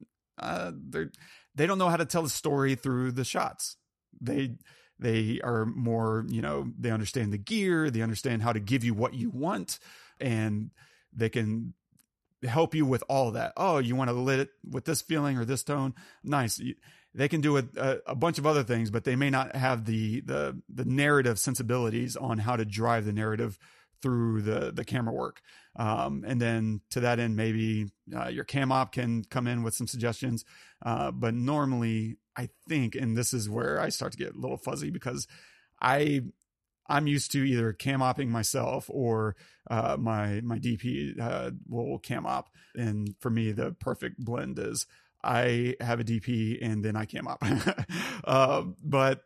they don't know how to tell the story through the shots. They are more, they understand the gear, they understand how to give you what you want, and they can help you with all of that. Oh, you want to lit it with this feeling or this tone? Nice. They can do a bunch of other things, but they may not have the narrative sensibilities on how to drive the narrative through the camera work. And then to that end, maybe your cam op can come in with some suggestions. But normally I think, and this is where I start to get a little fuzzy, because I'm used to either cam opping myself or my DP will cam op. And for me, the perfect blend is I have a DP and then I cam op. But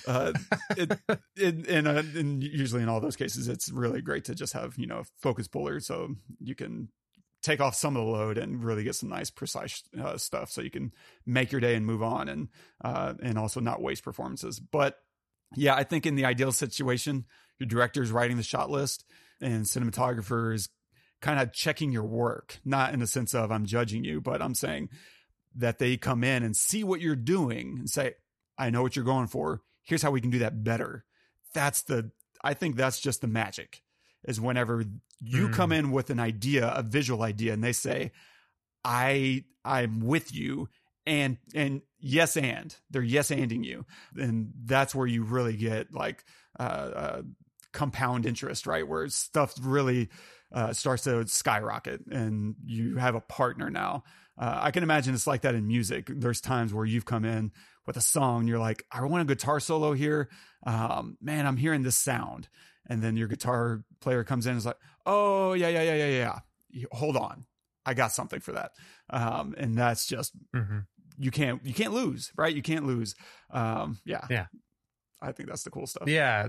usually in all those cases, it's really great to just have, focus puller, so you can take off some of the load and really get some nice precise stuff, so you can make your day and move on, and also not waste performances. But yeah, I think in the ideal situation, your director is writing the shot list and cinematographer is kind of checking your work, not in the sense of I'm judging you, but I'm saying that they come in and see what you're doing and say, I know what you're going for. Here's how we can do that better. I think that's just the magic, is whenever you come in with an idea, a visual idea, and they say, I'm with you. And yes, and they're yes-anding you. And that's where you really get like compound interest, right? Where stuff really starts to skyrocket and you have a partner now. I can imagine it's like that in music. There's times where you've come in with a song, you're like, I want a guitar solo here. Man, I'm hearing this sound. And then your guitar player comes in and is like, oh, yeah. Hold on. I got something for that. And that's just, you can't lose, right? You can't lose. Yeah. I think that's the cool stuff. Yeah.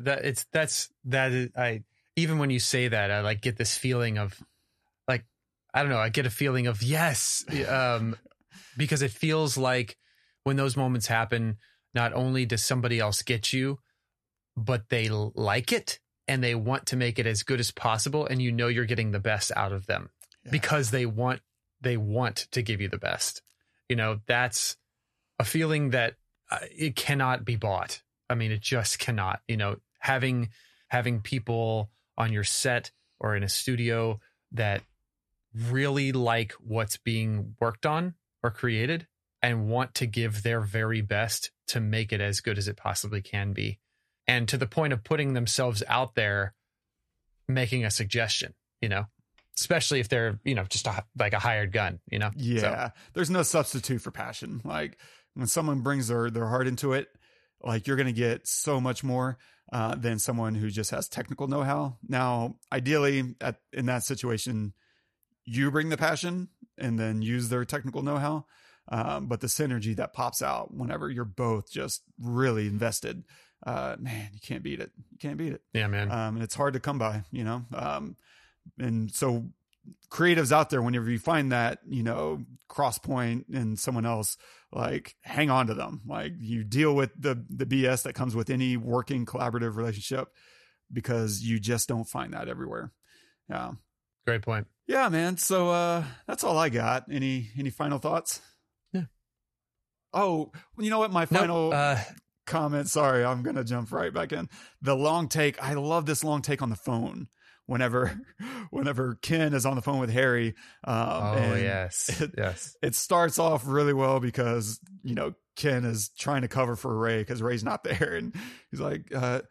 Even when you say that, I like get this feeling of like, I don't know, I get a feeling of yes. Because it feels like when those moments happen, not only does somebody else get you, but they like it and they want to make it as good as possible. And you're getting the best out of them because they want to give you the best. That's a feeling that it cannot be bought. I mean, it just cannot, having people on your set or in a studio that really like what's being worked on or created and want to give their very best to make it as good as it possibly can be. And to the point of putting themselves out there, making a suggestion, especially if they're, just like a hired gun, Yeah. So. There's no substitute for passion. Like when someone brings their heart into it, like you're going to get so much more than someone who just has technical know-how. Now, ideally in that situation, you bring the passion and then use their technical know-how. But the synergy that pops out whenever you're both just really invested, man, you can't beat it. You can't beat it. Yeah, man. And it's hard to come by, and so creatives out there, whenever you find that, cross point in someone else, like hang on to them. Like you deal with the BS that comes with any working collaborative relationship, because you just don't find that everywhere. Yeah. Great point. Yeah, man. So, that's all I got. Any final thoughts? Yeah. Oh, you know what? My final comment. Sorry, I'm going to jump right back in. The long take. I love this long take on the phone. Whenever Ken is on the phone with Harry. Yes. It starts off really well because, Ken is trying to cover for Ray because Ray's not there. And he's like,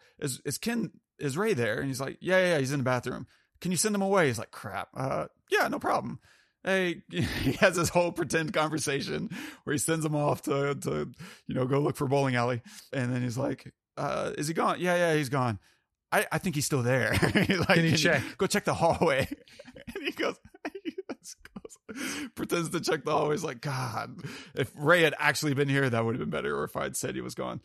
is Ray there? And he's like, yeah, he's in the bathroom. Can you send him away? He's like, crap. Yeah, no problem. Hey, he has this whole pretend conversation where he sends him off to go look for bowling alley. And then he's like, is he gone? Yeah, he's gone. I think he's still there. Like, can you check? Go check the hallway. And he goes, pretends to check the hallway. He's like, God, if Ray had actually been here, that would have been better. Or if I'd said he was gone.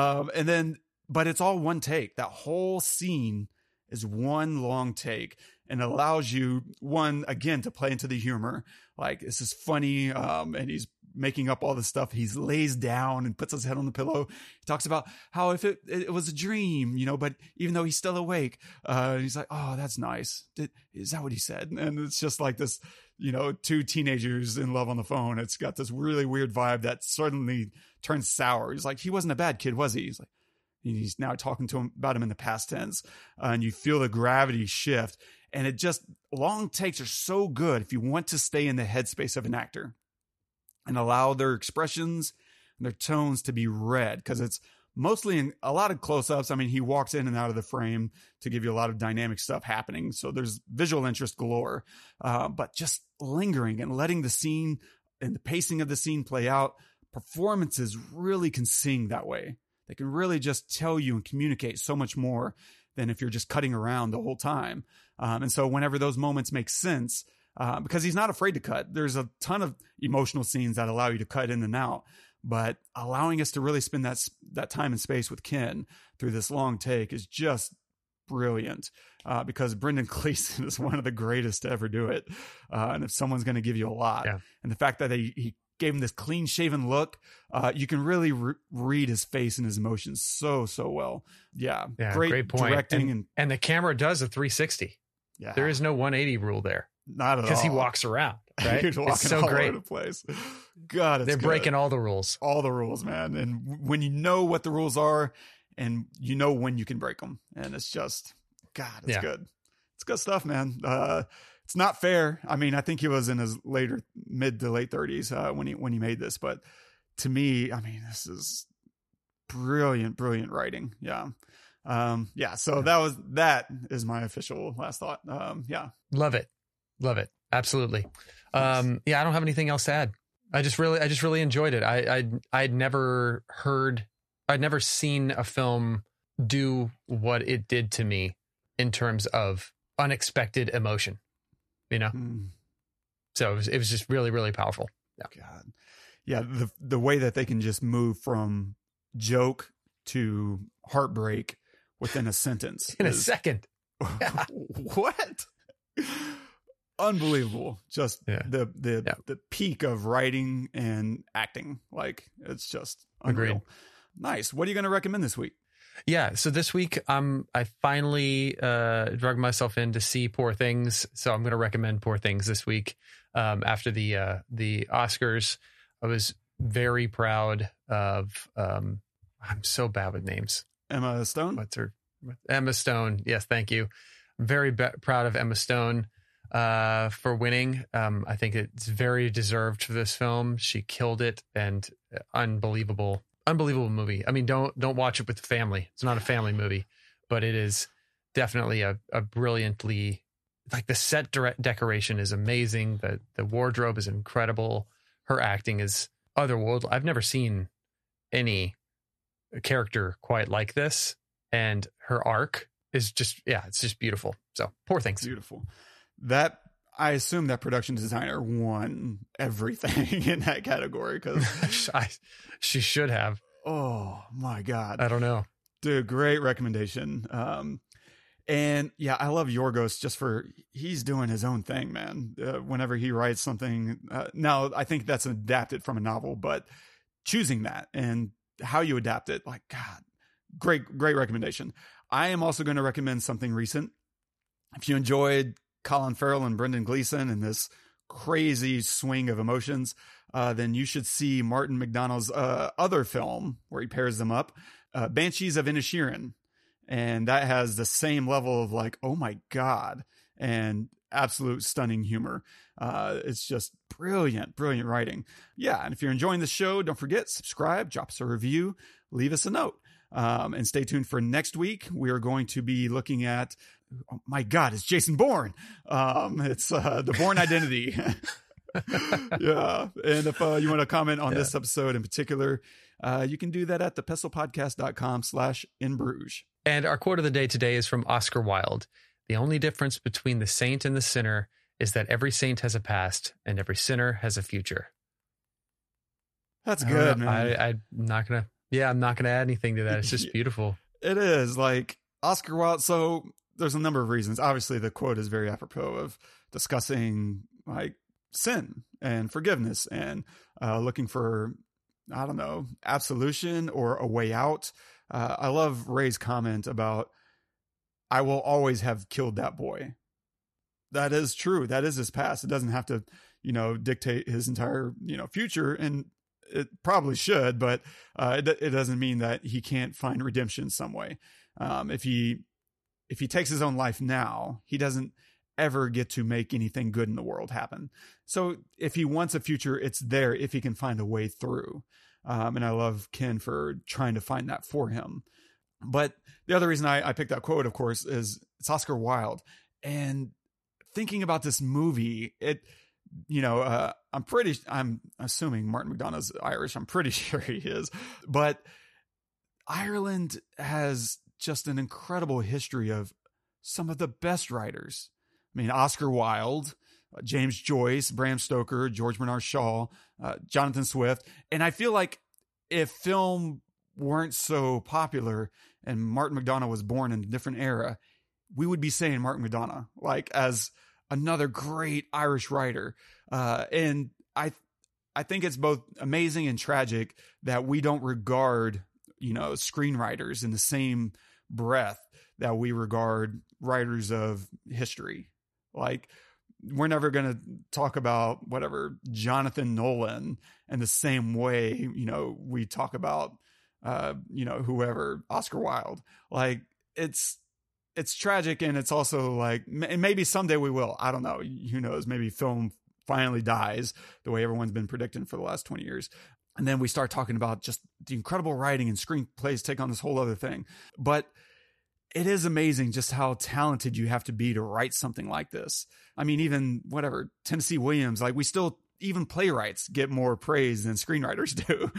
But it's all one take. That whole scene is one long take and allows you, one, again, to play into the humor. Like, this is funny. And he's making up all this stuff. He lays down and puts his head on the pillow. He talks about how if it was a dream, but even though he's still awake, he's like, oh, that's nice. Is that what he said? And it's just like this, two teenagers in love on the phone. It's got this really weird vibe that suddenly turns sour. He's like, he wasn't a bad kid, was he? He's like, he's now talking to him about him in the past tense. And you feel the gravity shift. And it just, long takes are so good if you want to stay in the headspace of an actor and allow their expressions and their tones to be read, because it's mostly in a lot of close-ups. I mean, he walks in and out of the frame to give you a lot of dynamic stuff happening. So there's visual interest galore, but just lingering and letting the scene and the pacing of the scene play out. Performances really can sing that way. They can really just tell you and communicate so much more than if you're just cutting around the whole time. And so whenever those moments make sense, because he's not afraid to cut. There's a ton of emotional scenes that allow you to cut in and out, but allowing us to really spend that time and space with Ken through this long take is just brilliant, because Brendan Gleeson is one of the greatest to ever do it. And if someone's going to give you a lot, and the fact that he gave him this clean shaven look, you can really read his face and his emotions so well. Yeah. Great point. Directing. And the camera does a 360. Yeah. There is no 180 rule there. Not at all. Because he walks around, right? He's walking it's so all great. over the place. God, they're breaking all the rules. All the rules, man. And when you know what the rules are, and you know when you can break them, and it's just, God, it's good. It's good stuff, man. It's not fair. I mean, I think he was in his mid to late 30s when he made this, but to me, I mean, this is brilliant writing. Yeah. So that is my official last thought. Love it. Absolutely. I don't have anything else to add. I just really enjoyed it. I'd never seen a film do what it did to me in terms of unexpected emotion, So it was just really, really powerful. Yeah. God. Yeah. The way that they can just move from joke to heartbreak within a sentence in a second. What? Unbelievable. Just the peak of writing and acting. Like, it's just unreal. Agreed. Nice. What are you going to recommend this week? Yeah. So this week, I finally drug myself in to see Poor Things. So I'm going to recommend Poor Things this week. After the Oscars, I was very proud of I'm so bad with names. Emma Stone. What's her? Emma Stone. Yes, thank you. I'm very proud of Emma Stone for winning. I think it's very deserved for this film. She killed it, and unbelievable movie. I mean, don't watch it with the family. It's not a family movie, but it is definitely a brilliantly, like, the set decoration is amazing. The wardrobe is incredible. Her acting is otherworldly. I've never seen any character quite like this, and her arc is just, it's just beautiful. So Poor Things. Beautiful. That, I assume that production designer won everything in that category, because she should have. Oh my God. I don't know. Dude, great recommendation. And yeah, I love Yorgos just for, he's doing his own thing, man. Whenever he writes something, now I think that's adapted from a novel, but choosing that and how you adapt it, like, God, great recommendation. I am also going to recommend something recent. If you enjoyed Colin Farrell and Brendan Gleeson and this crazy swing of emotions, then you should see Martin McDonagh's other film where he pairs them up, Banshees of Inisherin. And that has the same level of, like, oh my God, and absolute stunning humor. It's just brilliant writing. Yeah. And if you're enjoying the show, don't forget, subscribe, drop us a review, leave us a note. And stay tuned for next week. We are going to be looking at, oh my God, it's Jason Bourne. It's The Bourne Identity. Yeah. And if you want to comment on this episode in particular, you can do that at thepestlepodcast.com/inbruges. And our quote of the day today is from Oscar Wilde. The only difference between the saint and the sinner is that every saint has a past and every sinner has a future. That's good, man. I'm not going to add anything to that. It's just beautiful. It is, like, Oscar Wilde. So there's a number of reasons. Obviously, the quote is very apropos of discussing, like, sin and forgiveness and looking for, I don't know, absolution or a way out. I love Ray's comment about, I will always have killed that boy. That is true. That is his past. It doesn't have to, dictate his entire, future. And it probably should, but it doesn't mean that he can't find redemption some way. If he takes his own life now, he doesn't ever get to make anything good in the world happen. So if he wants a future, it's there if he can find a way through. And I love Ken for trying to find that for him. But the other reason I picked that quote, of course, is it's Oscar Wilde. And thinking about this movie, I'm assuming Martin McDonagh's Irish. I'm pretty sure he is. But Ireland has just an incredible history of some of the best writers. I mean, Oscar Wilde, James Joyce, Bram Stoker, George Bernard Shaw, Jonathan Swift. And I feel like if film weren't so popular and Martin McDonagh was born in a different era, we would be saying Martin McDonagh, like, as another great Irish writer. And I think it's both amazing and tragic that we don't regard, screenwriters in the same breath that we regard writers of history. Like, we're never going to talk about Jonathan Nolan in the same way, we talk about, whoever, Oscar Wilde. Like, it's tragic. And it's also like, and maybe someday we will, I don't know, who knows, maybe film finally dies the way everyone's been predicting for the last 20 years. And then we start talking about just the incredible writing, and screenplays take on this whole other thing. But it is amazing just how talented you have to be to write something like this. I mean, even Tennessee Williams, like, we still, even playwrights get more praise than screenwriters do.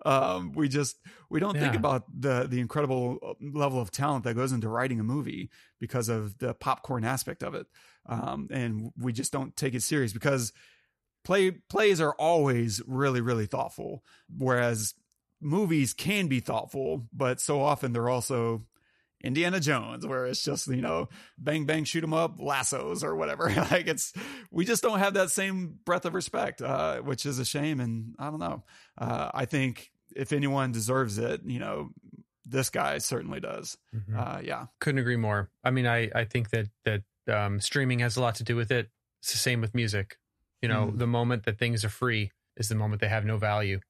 We don't think about the incredible level of talent that goes into writing a movie because of the popcorn aspect of it. And we just don't take it serious because plays are always really, really thoughtful. Whereas movies can be thoughtful, but so often they're also Indiana Jones, where it's just, bang, bang, shoot 'em up, lassos or whatever. Like, we just don't have that same breadth of respect, which is a shame. And I don't know. I think if anyone deserves it, this guy certainly does. Mm-hmm. Yeah. Couldn't agree more. I mean, I think that streaming has a lot to do with it. It's the same with music. The moment that things are free is the moment they have no value.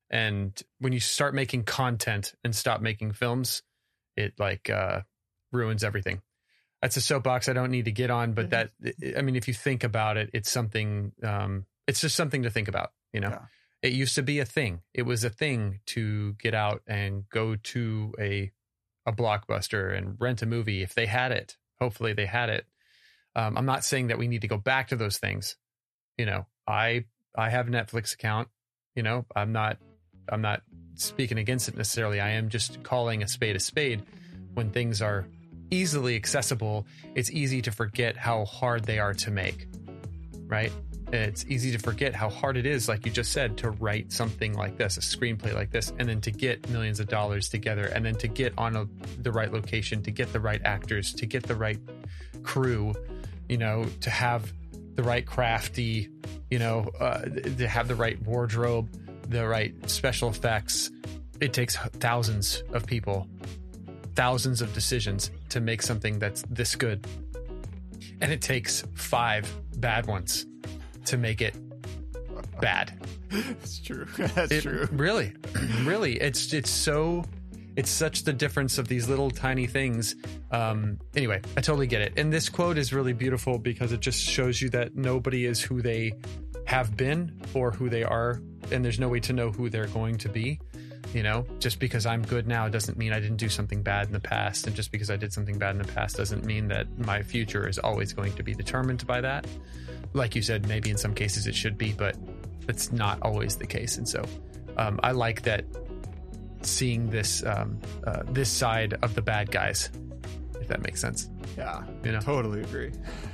And when you start making content and stop making films, it ruins everything. That's a soapbox I don't need to get on, but if you think about it, it's something, it's just something to think about, Yeah. It used to be a thing. It was a thing to get out and go to a Blockbuster and rent a movie if they had it. Hopefully they had it. I'm not saying that we need to go back to those things. I have a Netflix account. I'm not speaking against it necessarily. I am just calling a spade. When things are easily accessible, it's easy to forget how hard they are to make, right? It's easy to forget how hard it is, like you just said, to write something like this, a screenplay like this, and then to get millions of dollars together, and then to get on the right location, to get the right actors, to get the right crew, to have the right crafty, to have the right wardrobe, the right special effects. It takes thousands of people, thousands of decisions to make something that's this good. And it takes 5 bad ones to make it bad. It's true. That's true. Really, it's such the difference of these little tiny things. Anyway, I totally get it. And this quote is really beautiful because it just shows you that nobody is who they have been or who they are. And there's no way to know who they're going to be. Just because I'm good now doesn't mean I didn't do something bad in the past. And just because I did something bad in the past doesn't mean that my future is always going to be determined by that. Like you said, maybe in some cases it should be, but it's not always the case. And so I like that, seeing this this side of the bad guys, if that makes sense. Yeah, totally agree.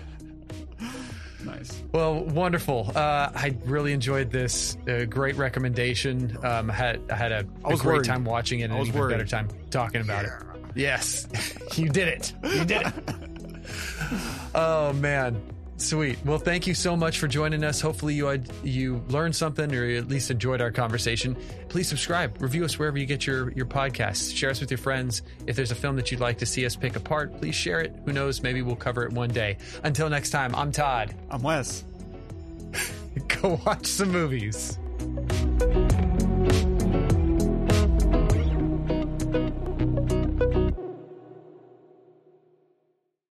Nice. Well, wonderful. I really enjoyed this. Great recommendation. I had a great time watching it, and an even better time talking about it. Yes, you did it. You did it. Oh man. Sweet. Well, thank you so much for joining us. Hopefully you learned something, or at least enjoyed our conversation. Please subscribe, review us wherever you get your podcasts. Share us with your friends. If there's a film that you'd like to see us pick apart, please share it. Who knows? Maybe we'll cover it one day. Until next time, I'm Todd. I'm Wes. Go watch some movies.